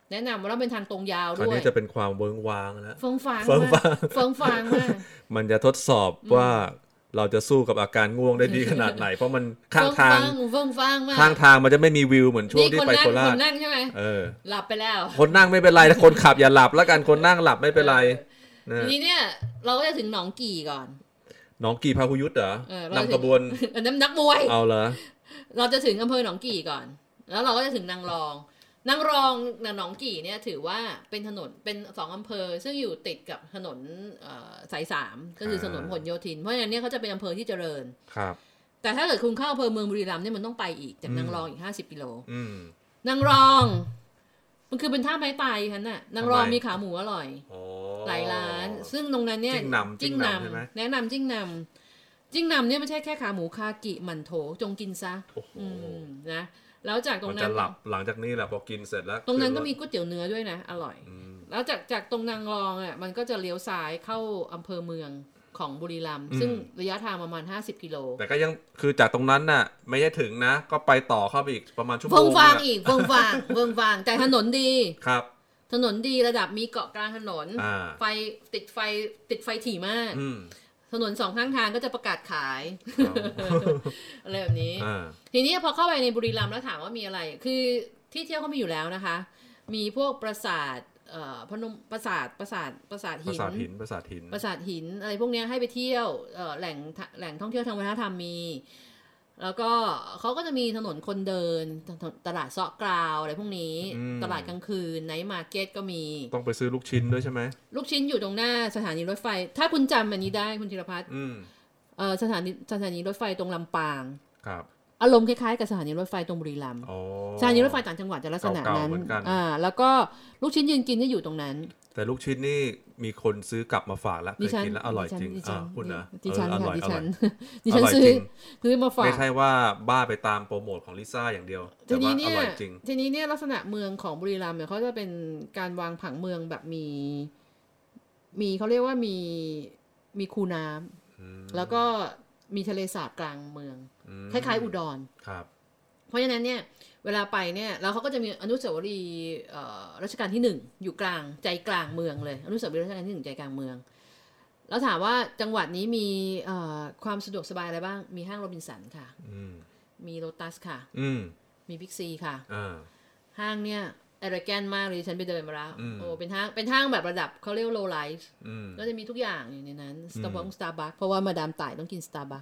แนะนำว่าเราเป็นทางตรงยาวด้วยอันนี้จะเป็นความเวิ้งว้างแล้วเฟิงฟางเฟิงฟางเฟิงฟางมากมันจะทดสอบว่าเราจะสู้กับอาการง่วงได้ดีขนาดไหนเพราะมันข้างทางเฟิงฟางมากข้างทางมันจะไม่มีวิวเหมือนช่วงที่ไปโคราชคนนั่งใช่ไหมเออหลับไปแล้วคนนั่งไม่เป็นไรแต่คนขับอย่าหลับแล้วกันคนนั่งหลับไม่เป็นไรทีนี้เนี่ยเราก็จะถึงหนองกี่ก่อนหนองกี่พาหุยุทธเหรอนำขบวนน้ำนักมวยเอาเหรอเราจะถึงอำเภอหนองกี่ก่อนแล้วเราก็จะถึงนางรองนางรองหนองกี่เนี่ยถือว่าเป็นถนนเป็นสองอำเภอซึ่งอยู่ติดกับถนนสายสามก็คือถนนพหลโยธินเพราะฉะนั้นเนี่ยเขาจะเป็นอำเภอที่เจริญครับแต่ถ้าเกิดคุณเข้าอำเภอเมืองบุรีรัมย์เนี่ยมันต้องไปอีกจากนางรองอีกห้าสิบกิโลนางรองมันคือเป็นท่าไม้ตายคันน่ะนางรองมีขาหมูอร่อยหลายร้านซึ่งตรงนั้นเนี่ยจิ้งนำแนะนำจิ้งนำจิ้งนำเนี่ยไม่ใช่แค่ขาหมูคากิหมั่นโถจงกินซะนะแล้วจากตรงนั้นมันจะหลับหลังจากนี้แหละพอกินเสร็จแล้วตรงนั้นก็มีก๋วยเตี๋ยวเนื้อด้วยนะอร่อยแล้วจากจากตรงนางรองอ่ะมันก็จะเลี้ยวซ้ายเข้าอำเภอเมืองของบุรีรัมย์ซึ่งระยะทางประมาณห้าสิบกิโลแต่ก็ยังคือจากตรงนั้นน่ะไม่ใช่ถึงนะก็ไปต่อเข้าไปอีกประมาณชั่วโมงเฟิงฟางอีกเฟิงฟางเฟิงฟางแต่ถนนดีครับถนนดีระดับมีเกาะกลางถนนไฟติดไฟติดไฟถี่มากถนนสองข้างทางก็จะประกาศขายอะไรแบบนี้ทีนี้พอเข้าไปในบุรีรัมย์แล้วถามว่ามีอะไรคือที่เที่ยวเขามีอยู่แล้วนะคะมีพวกปราสาทพนมปราสาทปราสาทปราสาทหินปราสาทหินปราสาทหินปราสาทหินอะไรพวกนี้ให้ไปเที่ยวแหล่งแหล่งท่องเที่ยวทางวัฒนธรรมมีแล้วก็เขาก็จะมีถนนคนเดินตลาดเซาะกราวอะไรพวกนี้ตลาดกลางคืนไนท์มาร์เก็ตก็มีต้องไปซื้อลูกชิ้นด้วยใช่ไหมลูกชิ้นอยู่ตรงหน้าสถานีรถไฟถ้าคุณจำอันนี้ได้คุณธีรพัฒน์สถานีสถานีรถไฟตรงลำปางครับอารมณ์คล้ายๆกับสถานีรถไฟตรงบุรีรัมย์สถานีรถไฟต่างจังหวัดจะลักษณะนั้นอ่าแล้วก็ลูกชิ้นยืนกินก็อยู่ตรงนั้นแต่ลูกชิ้นนี่มีคนซื้อกลับมาฝากแล้วเคยกินแล้วอร่อยจริงอ่าคุณนะดิฉันค่ะดิฉันดิฉันซื้อซื้อมาฝากไม่ใช่ว่าบ้าไปตามโปรโมทของลิซ่าอย่างเดียวแต่ว่าอร่อยจริงทีนี้เนี่ยลักษณะเมืองของบุรีรัมย์เนี่ยเขาจะเป็นการวางผังเมืองแบบมีมีเขาเรียกว่ามีมีคูน้ำแล้วก็มีทะเลสาบกลางเมืองคล้ายๆอุดรครับเพราะฉะนั้นเนี่ยเวลาไปเนี่ยแล้วเขาก็จะมีอนุสาวรีย์รัชกาลที่หนึ่งอยู่กลางใจกลางเมืองเลยอนุสาวรีย์รัชกาลที่หนึ่งใจกลางเมืองแล้วถามว่าจังหวัดนี้มีความสะดวกสบายอะไรบ้างมีห้างโรบินสันค่ะมีโลตัสค่ะมีบิ๊กซีค่ะห้างเนี่ยเอเรแกนมากเลยฉันไปเดินมาแล้วโอ้เป็นห้างเป็นห้างแบบระดับเขาเรียกว่าโลไลฟ์ก็จะมีทุกอย่างอยู่ในนั้นสตาร์บัคสตาร์บัคเพราะว่ามาดามต่ายต้องกินสตาร์บัค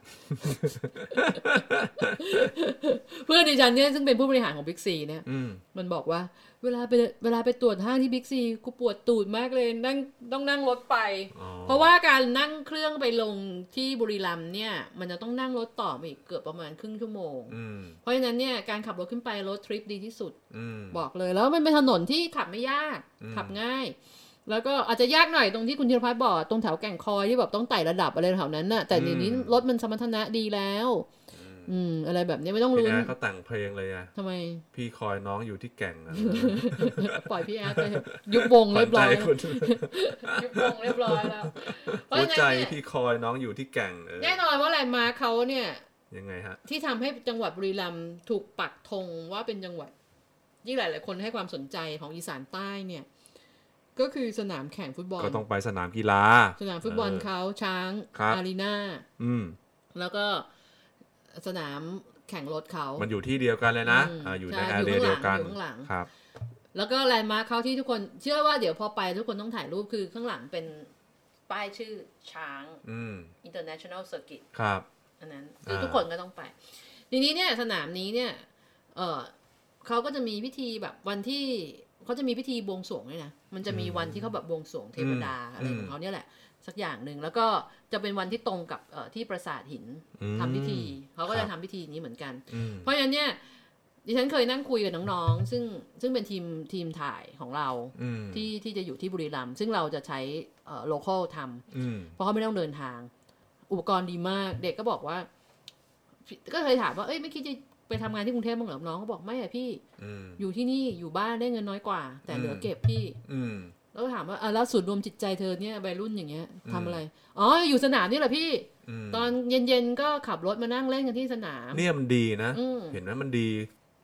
เพื่อนดิฉันเนี่ยซึ่งเป็นผู้บริหารของบิ๊กซีเนี่ยมันบอกว่าเวลาไปเวลาไปตรวจห้างที่บิ๊กซีกูปวดตูดมากเลยนั่งต้องนั่งรถไปเพราะว่าการนั่งเครื่องไปลงที่บุรีรัมย์เนี่ยมันจะต้องนั่งรถต่ออีกเกือบประมาณครึ่งชั่วโมงเพราะฉะนั้นเนี่ยการขับรถขึ้นไปรถทริปดีที่สุดบอกเลยแล้วมันเป็นถนนที่ขับไม่ยากขับง่ายแล้วก็อาจจะยากหน่อยตรงที่คุณธีรพัฒน์บอกตรงแถวแก่งคอยที่แบบต้องไต่ระดับอะไรแถวนั้นน่ะแต่เดี๋ยวนี้รถมันสมรรถนะดีแล้วอืมอะไรแบบนี้ไม่ต้องรู้นะเขาแต่งเพลงเลยอะทำไมพี่คอยน้องอยู่ที่แก่งนะปล่อยพี่แอดไปยุบวงเรียบร้อยยุบวงเรียบร้อยแล้วหัวใจพี่คอยน้องอยู่ที่แก่งแน่นอนว่าอะไรมาเขาเนี่ยยังไงฮะที่ทำให้จังหวัดบุรีรัมย์ถูกปักธงว่าเป็นจังหวัดที่หลายๆคนให้ความสนใจของอีสานใต้เนี่ยก็คือสนามแข่งฟุตบอลก็ต้องไปสนามกีฬาสนามฟุตบอลเขาช้างอารีนาแล้วก็สนามแข่งรถเขามันอยู่ที่เดียวกันเลยนะอ่าอยู่ในแอเรียเดียวกันครับแล้วก็แลนด์มาร์คเขาที่ทุกคนเชื่อว่าเดี๋ยวพอไปทุกคนต้องถ่ายรูปคือข้างหลังเป็นป้ายชื่อช้าง International Circuit ครับอันนั้นคือทุกคนก็ต้องไปทีนี้เนี่ยสนามนี้เนี่ยเออเขาก็จะมีพิธีแบบวันที่เขาจะมีพิธีบวงสรวงด้วยนะมันจะมีวันที่เขาแบบบวงสรวงเทวดาอะไรของเขาเนี่ยแหละสักอย่างหนึ่งแล้วก็จะเป็นวันที่ตรงกับที่ปราสาทหินทำพิธีเขาก็จะทำพิธีนี้เหมือนกันเพราะฉะนั้นเนี่ยดิฉันเคยนั่งคุยกับน้องๆซึ่งซึ่งเป็นทีมทีมถ่ายของเราที่ที่จะอยู่ที่บุรีรัมย์ซึ่งเราจะใช้โลคอลทำเพราะเขาไม่ต้องเดินทางอุปกรณ์ดีมากเด็กก็บอกว่าก็เคยถามว่าเอ้ยไม่คิดจะไปทำงานที่กรุงเทพบ้างเหรอน้องเขาบอกไม่อะพี่อยู่ที่นี่อยู่บ้านได้เงินน้อยกว่าแต่เหลือเก็บพี่แล้วถามว่าแล้วศูนย์รวมจิตใจเธอเนี่ยวัยรุ่นอย่างเงี้ยทำอะไรอ๋ออยู่สนามนี่แหละพี่ตอนเย็นๆก็ขับรถมานั่งเล่นกันที่สนามเนี่ยมันดีนะเห็นไหมมันดี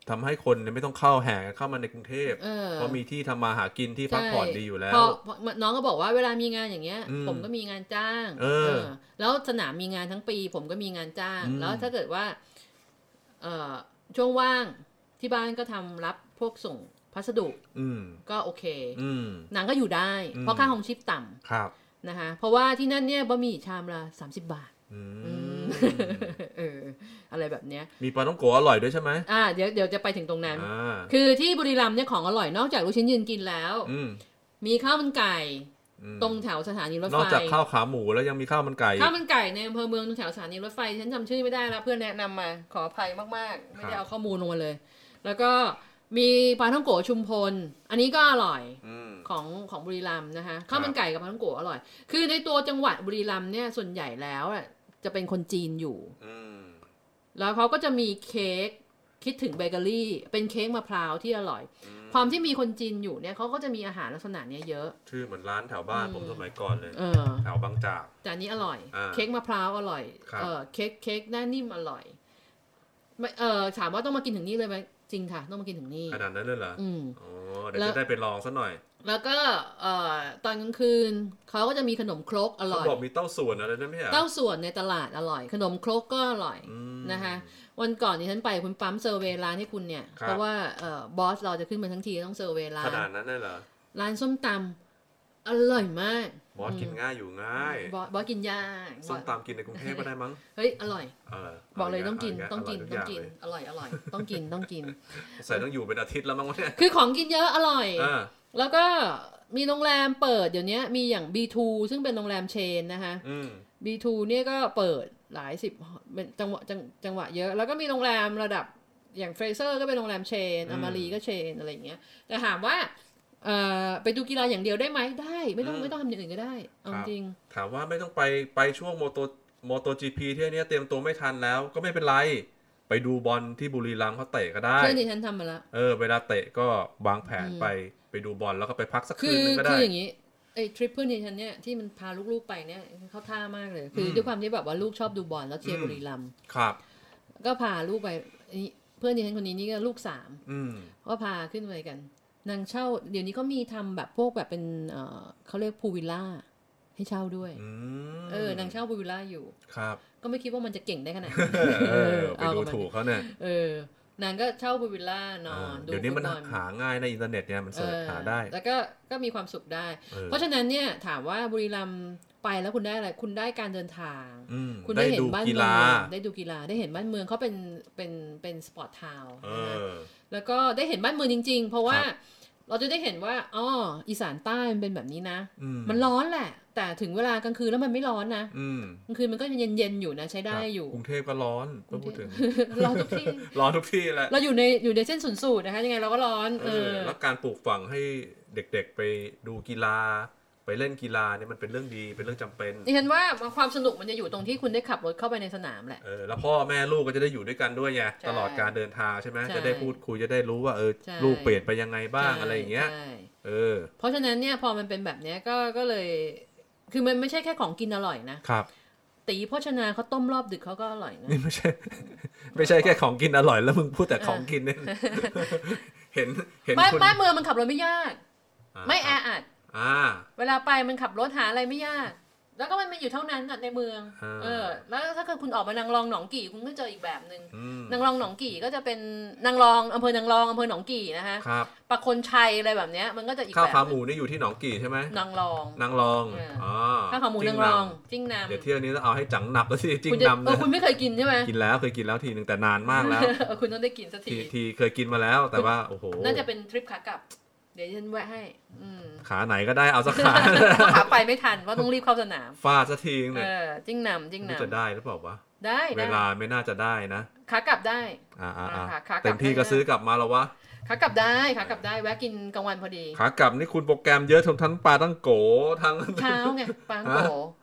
ทำให้คนเนี่ยไม่ต้องเข้าแห่เข้ามาในกรุงเทพเพราะมีที่ทำมาหากินที่พักผ่อนดีอยู่แล้วน้องก็บอกว่าเวลามีงานอย่างเงี้ยผมก็มีงานจ้างเออแล้วสนามมีงานทั้งปีผมก็มีงานจ้างแล้วถ้าเกิดว่าช่วงว่างที่บ้านก็ทำรับพวกส่งพัสดุก็โอเคนางก็อยู่ได้เพราะค่าครองชีพต่ำนะคะเพราะว่าที่นั่นเนี่ยบะหมี่ชามละสามสิบบาทเอออะไรแบบเนี้ยมีปลาท่องโกอร่อยด้วยใช่ไหมอ่าเดี๋ยวเดี๋ยวจะไปถึงตรงนั้นคือที่บุรีรัมย์เนี่ยของอร่อยนอกจากลูกชิ้นยืนกินแล้วมีข้าวมันไก่ตรงแถวสถานีรถไฟนอกจากข้าวขาหมูแล้วยังมีข้าวมันไก่ข้าวมันไก่ในอำเภอเมืองตรงแถวสถานีรถไฟฉันจำชื่อไม่ได้แล้วเพื่อนแนะนำมาขออภัยมากๆไม่ได้เอาข้อมูลลงมาเลยแล้วก็มีปลาท่องโกชุมพลอันนี้ก็อร่อยของของบุรีรัมย์นะคะข้าวมันไก่กับปลาท่องโกอร่อยคือในตัวจังหวัดบุรีรัมย์เนี่ยส่วนใหญ่แล้วอ่ะจะเป็นคนจีนอยู่แล้วเขาก็จะมีเค้กคิดถึงเบเกอรี่เป็นเค้กมะพร้าวที่อร่อยความที่มีคนจีนอยู่เนี่ยเขาก็จะมีอาหารลักษณะนี้เยอะชื่อเหมือนร้านแถวบ้านผมสมัยก่อนเลยแถวบางจากแต่นี้อร่อยเค้กมะพร้าวอร่อยเออเค้กเค้กหน้านิ่มอร่อยเออถามว่าต้องมากินถึงนี่เลยไหมจริงค่ะต้องมากินถึงนี่ขนาดนั้นเลยเหรออ๋อเดี๋ยวจะได้ไปลองซะหน่อยแล้วก็เอ่อตอนกลางคืนเขาก็จะมีขนมครกอร่อยเขาบอกมีเต้าส่วนอะไรนั่นไม่ใช่เต้าส่วนในตลาดอร่อยขนมครกก็อร่อยนะคะวันก่อนที่ฉันไปคุณปั๊มเซอร์เวย์ร้านให้คุณเนี่ยเพราะว่าเอ่อบอสเราจะขึ้นมาทั้งทีต้องเซอร์เวย์ร้านขนาดนั้นเลยเหรอร้านส้มตำอร่อยมากบอสกินง่ายอยู่ง่ายบอสบอสกินยากส้มตำกินในกรุงเทพก็ได้มั้งเฮ้ยอร่อยบอกเลยต้องกินต้องกินต้องกินอร่อยอร่อยต้องกินต้องกินใส่ต้องอยู่เป็นอาทิตย์แล้วมั้งวะเนี่ยคือของกินเยอะอร่อยแล้วก็มีโรงแรมเปิดเดี๋ยวนี้มีอย่าง บี ทู ซึ่งเป็นโรงแรมเชนนะคะ บี ทู เนี่ยก็เปิดหลายสิบเป็นจังหวะจังหวะเยอะแล้วก็มีโรงแรมระดับอย่างเฟรเซอร์ก็เป็นโรงแรมเชนอมารีก็เชนอะไรอย่างเงี้ยแต่ถามว่าไปดูกีฬาอย่างเดียวได้ไหมได้ไม่ต้องไม่ต้องทำอย่างอื่นก็ได้เอาจริงถามว่าไม่ต้องไปไปช่วงโมโตโมโต จี พี ที่นี้เตรียมตัวไม่ทันแล้วก็ไม่เป็นไรไปดูบอลที่บุรีรัมย์เขาเตะก็ได้เพื่อนดิฉันทำมาแล้วเออเวลาเตะก็วางแผนไปไปดูบอลแล้วก็ไปพักสักคืนนึงก็ได้คืออย่างนี้ไอ้ทริปเพื่อนดิฉันเนี่ยที่มันพาลูกๆไปเนี่ยเขาท่ามากเลยคือด้วยความที่แบบว่าลูกชอบดูบอลแล้วเชียร์บุรีรัมย์ครับก็พาลูกไปเพื่อนดิฉันคนนี้นี่ก็ลูกสามก็พาขึ้นไปกันนางเช่าเดี๋ยวนี้เขามีทำแบบพวกแบบเป็นเอ่อเขาเรียกพูลวิลล่าให้เช่าด้วยเออนางเช่าพูลวิลล่าอยู่ครับก็ไม่คิดว่ามันจะเก่งได้ขนาดเออไปดูถูกเขาเนี่ยเออนางก็เช่าพูลวิลล่านอนเดี๋ยวนี้มันหาง่ายในอินเทอร์เน็ตเนี่ยมันเสิร์ชหาได้แล้วก็ก็มีความสุขได้เพราะฉะนั้นเนี่ยถามว่าบุรีรัมย์ไปแล้วคุณได้อะไรคุณได้การเดินทางคุณได้เห็นบ้านเมืองได้ดูกีฬาได้เห็นบ้านเมืองเขาเป็นเป็นเป็นสปอร์ตทาวน์แล้วก็ได้เห็นบ้านเมืองจริงๆเพราะว่าเราจะได้เห็นว่าอ๋ออีสานใต้มันเป็นแบบนี้นะมันร้อนแหละแต่ถึงเวลากลางคืนแล้วมันไม่ร้อนนะกลางคืนมันก็เย็นๆอยู่นะใช้ได้อยู่กรุงเทพก็ร้อนก็พูดถึงร้อนทุกที่ร้อนทุกที่แหละเราอยู่ในอยู่ในเส้นศูนย์สูตรนะคะยังไงเราก็ร้อนเออแล้วการปลูกฝังให้เด็กๆไปดูกีฬาไปเล่นกีฬาเนี่ยมันเป็นเรื่องดีเป็นเรื่องจำเป็นดิฉันว่าความสนุกมันจะอยู่ตรงที่คุณได้ขับรถเข้าไปในสนามแหละเออแล้วพ่อแม่ลูกก็จะได้อยู่ด้วยกันด้วยไงตลอดการเดินทางใช่ไหมจะได้พูดคุยจะได้รู้ว่าเออลูกเปลี่ยนไปยังไงบ้างอะไรอย่างเงี้ยเออเพราะฉะนั้นเนี่ยพอมันเป็นแบบเนี้ยก็ก็เลยคือมันไม่ใช่แค่ของกินอร่อยนะครับตีโภชนาเขาต้มรอบดึกเขาก็อร่อยนะนี่ไม่ใช่ไม่ใช่แค่ของกินอร่อยแล้วมึงพูดแต่ของกินเนี่ยเห็นเห็นบ้านเมืองมันขับรถไม่ยากไม่แออัดเวลาไปมันขับรถหาอะไรไม่ยากแล้วก็มันมันอยู่เท่านั้นในเมืองเออแล้วถ้าเกิดคุณออกมานางรองหนองกี่คุณก็เจออีกแบบนึงนางรองหนองกี่ก็จะเป็นนางรองอำเภอนางรองอำเภอหนองกี่นะคะปะคนชัยอะไรแบบเนี้ยมันก็จะอีกแบบข้าวขาหมูนี่อยู่ที่หนองกี่ใช่ไหมนางรองนางรองอ๋อข้าวขาหมูนางรองจิ้งนำเดี๋ยวเที่ยวนี้ต้องเอาให้จังหนับแล้วสิจิ้งนำเลยคุณไม่เคยกินใช่ไหมกินแล้วเคยกินแล้วทีนึงแต่นานมากแล้วคุณต้องได้กินสักทีทีเคยกินมาแล้วแต่ว่าโอ้โหน่าจะเป็นทริปขากลับเดี๋ยวฉันแวะให้ขาไหนก็ได้เอาสักขาขาไปไม่ทันว่าต้องรีบเข้าสนามฟาดสักทีนึงเออจิ้งนำจิ้งนำจะได้หรือเปล่าวะได้เวลาไม่น่าจะได้นะขากลับได้อ่าเต็มที่ก็ซื้อกลับมาแล้ววะขากลับได้ขากลับได้แวะกินกลางวันพอดีขากลับนี่คุณโปรแกรมเยอะทั้งทั้งปลาตั้งโกทั้งเช้าไงปลาตั้งโก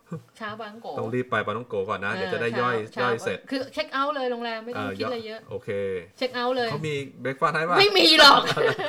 เช้าปาต้องโกต้องรีบไปปาต้องโกก่อนนะเดี๋ยวจะได้ย่อยย่อยเสร็จคือเช็คเอาท์เลยโรงแรมไม่ต้องคิดอะไรเยอะโอเคเช็คเอาท์เลยเขามีเบรคฟาสต์ให้ป่ะไม่มีหรอก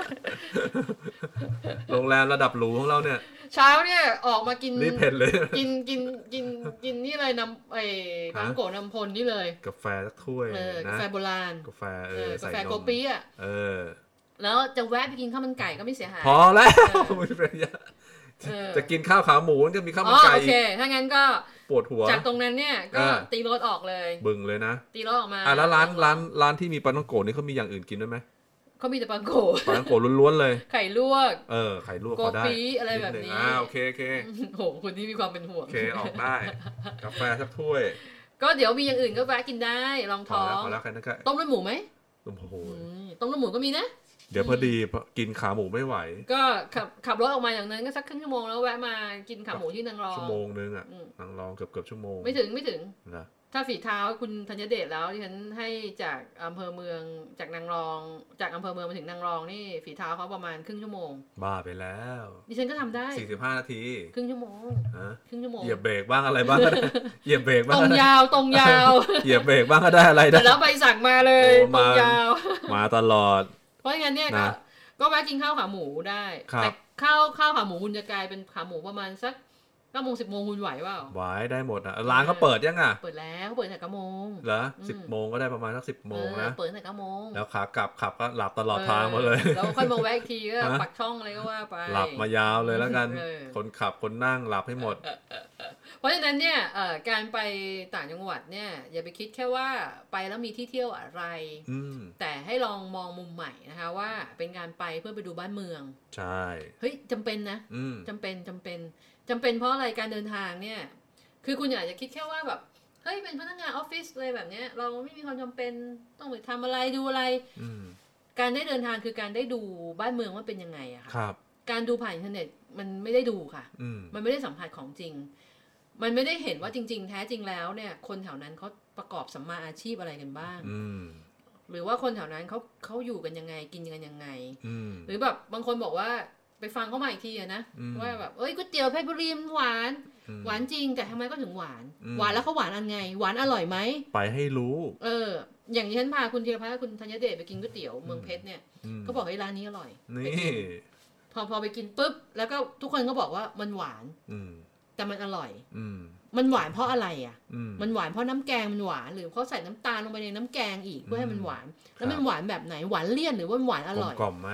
โรงแรมระดับหรูของเราเนี่ยเช้าเนี่ยออกมากินรีบเผ็ดเลยกินกินกินกินนี่เลยน้ำไอ้ปาต้องโกน้ำพลนี่เลยกาแฟสักถ้วยนะกาแฟโบราณกาแฟเออกาแฟโกปี้อ่ะเออแล้วจะแวะไปกินข้าวมันไก่ก็ไม่เสียหายพอแล้วจะกินข้าวขาหมูจะมีข้าวมันไก่โอเคถ้างั้นก็ปวดหัวจากตรงนั้นเนี่ยก็ตีรถออกเลยบึงเลยนะตีรถออกมาอ่ะแล้วร้านร้านร้านที่มีปาต้องโกนี่เขามีอย่างอื่นกินด้วยไหมเขามีแต่ปาต้องโกปาต้องโกล้วนๆเลยไข่ลวกเออไข่ลวกก็ได้โกปี้อะไรแบบนี้อ่าโอเคโอเคโหคนที่มีความเป็นห่วงโอเคออกได้กาแฟสักถ้วยก็เดี๋ยวมีอย่างอื่นก็แวะกินได้ลองท้องต้มเลือดหมูไหมต้มโอ้โหต้มเลือดหมูก็มีนะเดี๋ยวพอดีกินขาหมูไม่ไหวก็ขับขับรถออกมาอย่างนั้นก็สักครึ่งชั่วโมงแล้วแวะมากินขาหมูที่นางรองชั่วโมงนึงอ่ะนางรองเกือบเกือบชั่วโมงไม่ถึงไม่ถึงถ้าฝีเท้าคุณธัญเดชแล้วดิฉันให้จากอำเภอเมืองจากนางรองจากอำเภอเมืองมาถึงนางรองนี่ฝีเท้าเขาประมาณครึ่งชั่วโมงบ้าไปแล้วดิฉันก็ทำได้สี่สิบห้านาทีครึ่งชั่วโมงครึ่งชั่วโมงเหยียบเบรกบ้างอะไรบ้างเหยียบเบรกบ้างตรงยาวตรงยาวเหยียบเบรกบ้างก็ได้อะไรได้แล้วใบสั่งมาเลยตรงยาวมาตลอดเพราะงั้นเนี่ยก็ก็แวะกินข้าวขาหมูได้แต่ข้าวข้าวขาหมูคุณจะกลายเป็นขาหมูประมาณสักเก้าโมงสิบโมงคุณไหวเปล่าไหวได้หมดอ่ะร้านเขาเปิดยังอ่ะเปิดแล้วเขาเปิดตั้งแต่เก้าโมงเหรอสิบโมงก็ได้ประมาณสักสิบโมงนะเปิดตั้งแต่เก้าโมงแล้วขากลับขับก็หลับตลอดทางมาเลยแล้วค่อยมาแวะอีกทีก็ปักช่องอะไรก็ว่าไปหลับมายาวเลยแล้วกันคนขับคนนั่งหลับให้หมดเพราะฉะนั้นเนี่ยการไปต่างจังหวัดเนี่ยอย่าไปคิดแค่ว่าไปแล้วมีที่เที่ยวอะไรแต่ให้ลองมองมุมใหม่นะคะว่าเป็นการไปเพื่อไปดูบ้านเมืองใช่เฮ้ยจำเป็นนะจำเป็นจำเป็นจำเป็นเพราะอะไรการเดินทางเนี่ยคือคุณอยากจะคิดแค่ว่าแบบเฮ้ยเป็นพนักงานออฟฟิศเลยแบบเนี้ยเราไม่มีความจำเป็นต้องไปทำอะไรดูอะไรการได้เดินทางคือการได้ดูบ้านเมืองว่าเป็นยังไงอะค่ะการดูผ่านอินเทอร์เน็ตมันไม่ได้ดูค่ะมันไม่ได้สัมผัสของจริงมันไม่ได้เห็นว่าจริงๆแท้จริงแล้วเนี่ยคนแถวนั้นเขาประกอบสัมมาอาชีพอะไรกันบ้างหรือว่าคนแถวนั้นเขาเขาอยู่กันยังไงกินกันยังไงหรือแบบบางคนบอกว่าไปฟังเขามาอีกทีนะว่าแบบเอ้ยก๋วยเตี๋ยวเพชรบุรีมันหวานหวานจริงแต่ทำไมก็ถึงหวานหวานแล้วเขาหวานอันไงหวานอร่อยไหมไปให้รู้เอออย่างที่ฉันพาคุณธีรพัฒน์คุณธัญเดชไปกินก๋วยเตี๋ยวเมืองเพชรเนี่ยเขาบอกให้ร้านนี้อร่อยนี่พอพอไปกินปุ๊บแล้วก็ทุกคนก็บอกว่ามันหวานแต่มันอร่อยมันหวานเพราะอะไรอ่ะมันหวานเพราะน้ำแกงมันหวานหรือเพราะใส่น้ำตาลลงไปในน้ำแกงอีกเพื่อให้มันหวานแล้วมันหวานแบบไหนหวานเลี่ยนหรือว่าหวานอร่อยกล่อมไหม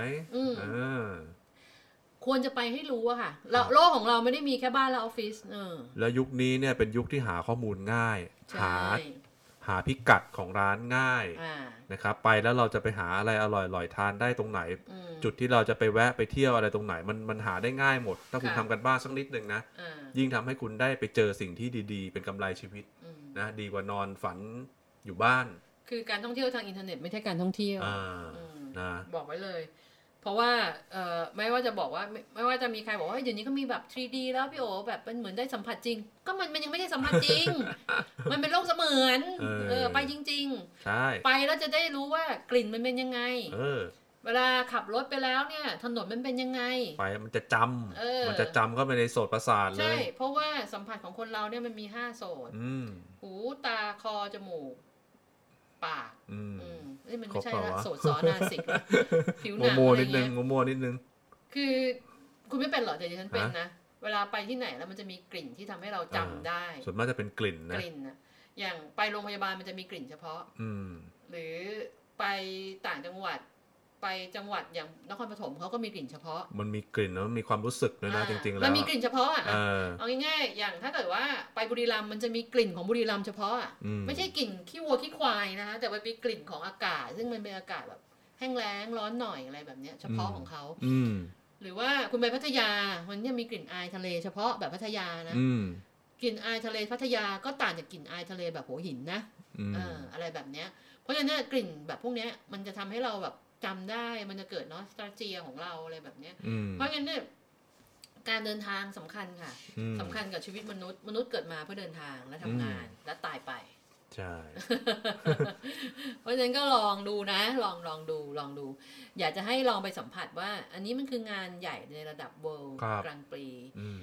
ควรจะไปให้รู้อะค่ะโลกของเราไม่ได้มีแค่บ้านและออฟฟิศเออแล้วยุคนี้เนี่ยเป็นยุคที่หาข้อมูลง่ายหาหาพิกัดของร้านง่ายนะครับไปแล้วเราจะไปหาอะไรอร่อยๆทานได้ตรงไหนจุดที่เราจะไปแวะไปเที่ยวอะไรตรงไหนมันมันหาได้ง่ายหมดถ้าคุณทำกันบ้านสักนิดนึงนะยิ่งทำให้คุณได้ไปเจอสิ่งที่ดีๆเป็นกำไรชีวิตนะดีกว่านอนฝันอยู่บ้านคือการท่องเที่ยวทางอินเทอร์เน็ตไม่ใช่การท่องเที่ยวนะบอกไว้เลยเพราะว่าเอ่อไม่ว่าจะบอกว่าไม่ไม่ว่าจะมีใครบอกว่าเดี๋ยวนี้ก็มีแบบ ทรี ดี แล้วพี่โอแบบมันเหมือนได้สัมผัสจริงก็มันมันยังไม่ได้สัมผัสจริง มันเป็นโลกเสมือนเออไปจริงๆใช่ไปแล้วจะได้รู้ว่ากลิ่นมันเป็นยังไงเออเวลาขับรถไปแล้วเนี่ยถนนมันเป็นยังไงไปมันจะจำเออมันจะจำเข้าไปในโสตประสาทเลยใช่เพราะว่าสัมผัสของคนเราเนี่ยมันมีห้าโสตหูตาคอจมูกปากอืมนี่มันไม่ใช่ละโสตซ้อนนาสิกผิวหนังอะไรเงี้ยงโมนิดนึงคือคุณไม่เป็นหรอแต่ดิฉันเป็นนะเวลาไปที่ไหนแล้วมันจะมีกลิ่นที่ทำให้เราจำได้ส่วนมากจะเป็นกลิ่นนะกลิ่นนะอย่างไปโรงพยาบาลมันจะมีกลิ่นเฉพาะหรือไปต่างจังหวัดไปจังหวัดอย่างนครปฐมเขาก็มีกลิ่นเฉพาะมันมีกลิ่นแล้วมันมีความรู้สึกด้วยนะจริงๆแล้วมันมีกลิ่นเฉพาะอ่ะเอาง่ายๆอย่างถ้าเกิดว่าไปบุรีรัมย์มันจะมีกลิ่นของบุรีรัมย์เฉพาะอ่ะไม่ใช่กลิ่นขี้วัวขี้ควายนะคะแต่มันมีกลิ่นของอากาศซึ่งมันเป็นอากาศแบบแห้งแล้งร้อนหน่อยอะไรแบบเนี้ยเฉพาะของเขาหรือว่าคุณไปพัทยามันจะมีกลิ่นอายทะเลเฉพาะแบบพัทยานะกลิ่นอายทะเลพัทยาก็ต่างจากกลิ่นอายทะเลแบบหัวหินนะอะไรแบบเนี้ยเพราะฉะนั้นกลิ่นแบบพวกเนี้ยมันจะทำให้เราแบบจำได้มันจะเกิดเนาะสตาเจียของเราอะไรแบบเนี้ยเพราะงั้นเนี่ยการเดินทางสำคัญค่ะสำคัญกับชีวิตมนุษย์มนุษย์เกิดมาเพื่อเดินทางและทำงานและตายไปใช่เพราะฉะนั้นก็ลองดูนะลองลองดูลองดูอยากจะให้ลองไปสัมผัสว่าอันนี้มันคืองานใหญ่ในระดับ world กลางปี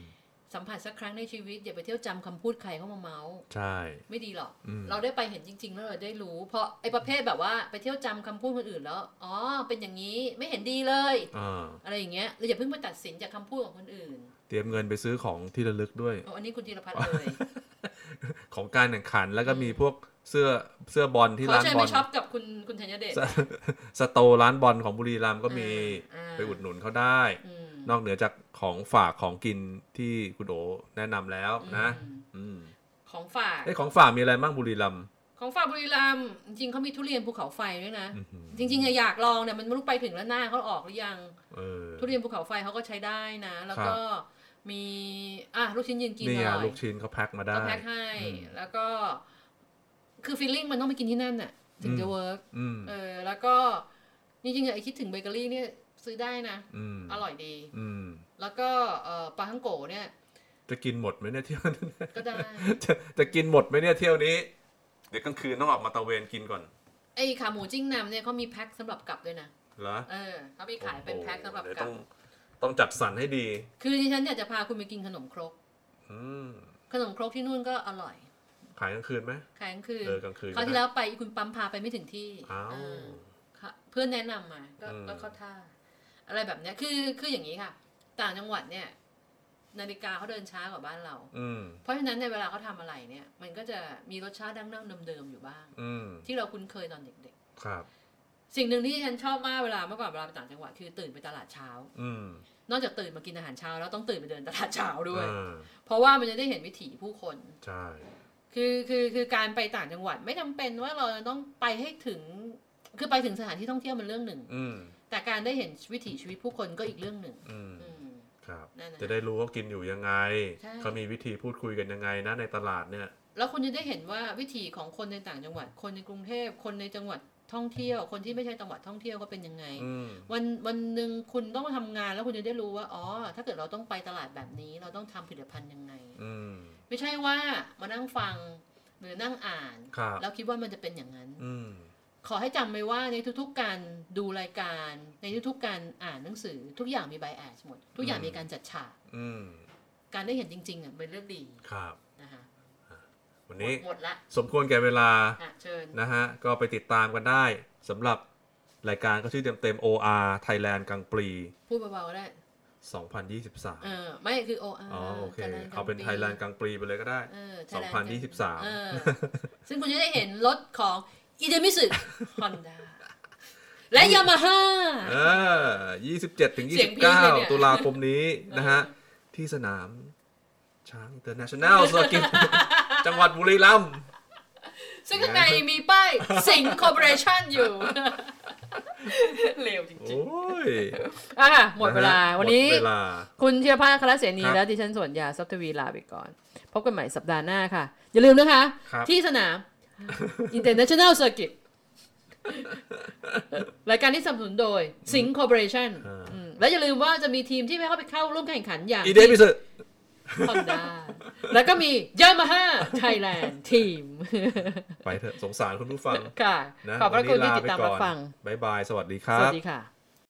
สัมผัสสักครั้งในชีวิตอย่าไปเที่ยวจำคำพูดใครเข้ามาเมาส์ใช่ไม่ดีหรอกเราได้ไปเห็นจริงๆแล้วเราได้รู้เพราะไอ้ประเภทแบบว่าไปเที่ยวจำคำพูดคนอื่นแล้วอ๋อเป็นอย่างนี้ไม่เห็นดีเลยอะไรอย่างเงี้ยเราอย่าเพิ่งไปตัดสินจากคำพูดของคนอื่นเตรียมเงินไปซื้อของที่ระลึกด้วยอ๋ออันนี้คุณธีรพัฒน์เลยของการแข่งขันแล้วก็มีพวกเสื้อเสื้อบอลที่ร้านบอลเขาใช่ไปช็อปกับคุณคุณธัญเดชสโตร้านบอลของบุรีรัมย์ก็มีไปอุดหนุนเขาได้นอกเหนือจากของฝากของกินที่คุณโอแนะนำแล้วนะของฝากไอ้ของฝากมีอะไรบ้างบุรีรัมย์ของฝากบุรีรัมย์จริงๆเขามีทุเรียนภูเขาไฟด้วยนะจริงๆอยากลองเนี่ยมันไม่รู้ไปถึงแล้วหน้าเขาออกหรือยังทุเรียนภูเขาไฟเขาก็ใช้ได้นะแล้วก็มีอ่ะลูกชิ้นยืนกินอร่อยลูกชิ้นเขาแพ็คมาได้เขาแพ็คให้แล้วก็คือฟีลลิ่งมันต้องไปกินที่นั่นน่ะถึงจะเวิร์กเออแล้วก็จริงๆไอ้คิดถึงเบเกอรี่เนี่ยซื้อได้นะอร่อยดีแล้วก็ปลาฮังโกเนี่ยจะกินหมดไหมเนี่ยเที่ยวนี้ก็ได้จะจะกินหมดไหมเนี่ยเที่ยวนี้เดี๋ยวกลางคืนต้องออกมาตะเวนกินก่อนไอ้ขาหมูจิ้งนำเนี่ยเขามีแพ็คสำหรับกลับด้วยนะเหรอเออเขามีขายเป็นแพ็คสำหรับกลับต้องต้องจัดสรรให้ดีคือดิฉันอยากจะพาคุณไปกินขนมครกขนมครกที่นู่นก็อร่อยขายกลางคืนไหมขายกลางคืนเออกลางคืนคราวที่แล้วไปคุณปั๊มพาไปไม่ถึงที่เพื่อนแนะนำมาก็ก็เข้าท่าอะไรแบบนี้คือคืออย่างนี้ค่ะต่างจังหวัดเนี่ยนาฬิกาเขาเดินช้ากว่าบ้านเราเพราะฉะนั้นในเวลาเขาทำอะไรเนี่ยมันก็จะมีรสชาติดั้งเดิมเดิมอยู่บ้างที่เราคุ้นเคยตอนเด็กๆครับสิ่งหนึ่งที่ฉันชอบมากเวลาเมื่อก่อนเวลาไปต่างจังหวัดคือตื่นไปตลาดเช้านอกจากตื่นมากินอาหารเช้าแล้วต้องตื่นไปเดินตลาดเช้าด้วยเพราะว่ามันจะได้เห็นวิถีผู้คนใช่คือคือคือการไปต่างจังหวัดไม่จำเป็นว่าเราต้องไปให้ถึงคือไปถึงสถานที่ท่องเที่ยวมันเรื่องหนึ่งแต่การได้เห็นวิถีชีวิตผู้คนก็อีกเรื่องหนึ่งครับจะได้รู้ว่ากินอยู่ยังไงเขามีวิธีพูดคุยกันยังไงนะในตลาดเนี่ยแล้วคุณจะได้เห็นว่าวิถีของคนในต่างจังหวัดคนในกรุงเทพคนในจังหวัดท่องเที่ยวคนที่ไม่ใช่จังหวัดท่องเที่ยวเขาเป็นยังไงวันวันหนึ่งคุณต้องมาทำงานแล้วคุณจะได้รู้ว่าอ๋อถ้าเกิดเราต้องไปตลาดแบบนี้เราต้องทำผลิตภัณฑ์ยังไงไม่ใช่ว่ามานั่งฟังหรือนั่งอ่านแล้วคิดว่ามันจะเป็นอย่างนั้นขอให้จำไว้ว่าในทุกๆการดูรายการในทุกๆการอ่านหนังสือทุกอย่างมีไบแอสหมดทุกอย่างมีการจัดฉากการได้เห็นจริงๆอ่ะเป็นเรื่องดีครับนะคะวันนี้หมดละสมควรแก่เวลานะฮะก็ไปติดตามกันได้สำหรับรายการก็ชื่อเต็มๆ โอ อาร์ Thailand กังปรีพูดเบาๆก็ได้สองพันยี่สิบสามเออไม่คือ โอ อาร์อ๋อโอเคเอาเป็น Thailand กังปรีไปเลยก็ได้สองพันยี่สิบสามเออซึ่งคุณจะได้เห็นรถของอิเดมิสึ Honda และ Yamaha เออ ยี่สิบเจ็ดถึงยี่สิบเก้า ตุลาคมนี้นะฮะที่สนามช้าง International Circuit จังหวัดบุรีรัมย์ซึ่งข้างในมีป้ายสิงห์คอร์ปอเรชั่นอยู่เร็วจริงๆโอ้ยอ่ะหมดเวลาวันนี้คุณเชียร์ภาคคณะเสนีและดิฉันสวนยาซับทวีลาไปก่อนพบกันใหม่สัปดาห์หน้าค่ะอย่าลืมนะคะที่สนาม International Circuit รายการที่สนับสนุนโดยสิงห์คอร์ปอเรชั่นและอย่าลืมว่าจะมีทีมที่ไม่เข้าไปเข้าร่วมแข่งขันอย่างอีเดมิสึ Honda แล้วก็มี Yamaha Thailand ทีมไปเถอะสงสารคุณผู้ฟังค่ะขอบพระคุณที่ติดตามรับฟังบ๊ายบายสวัสดีครับสวัสดีค่ะ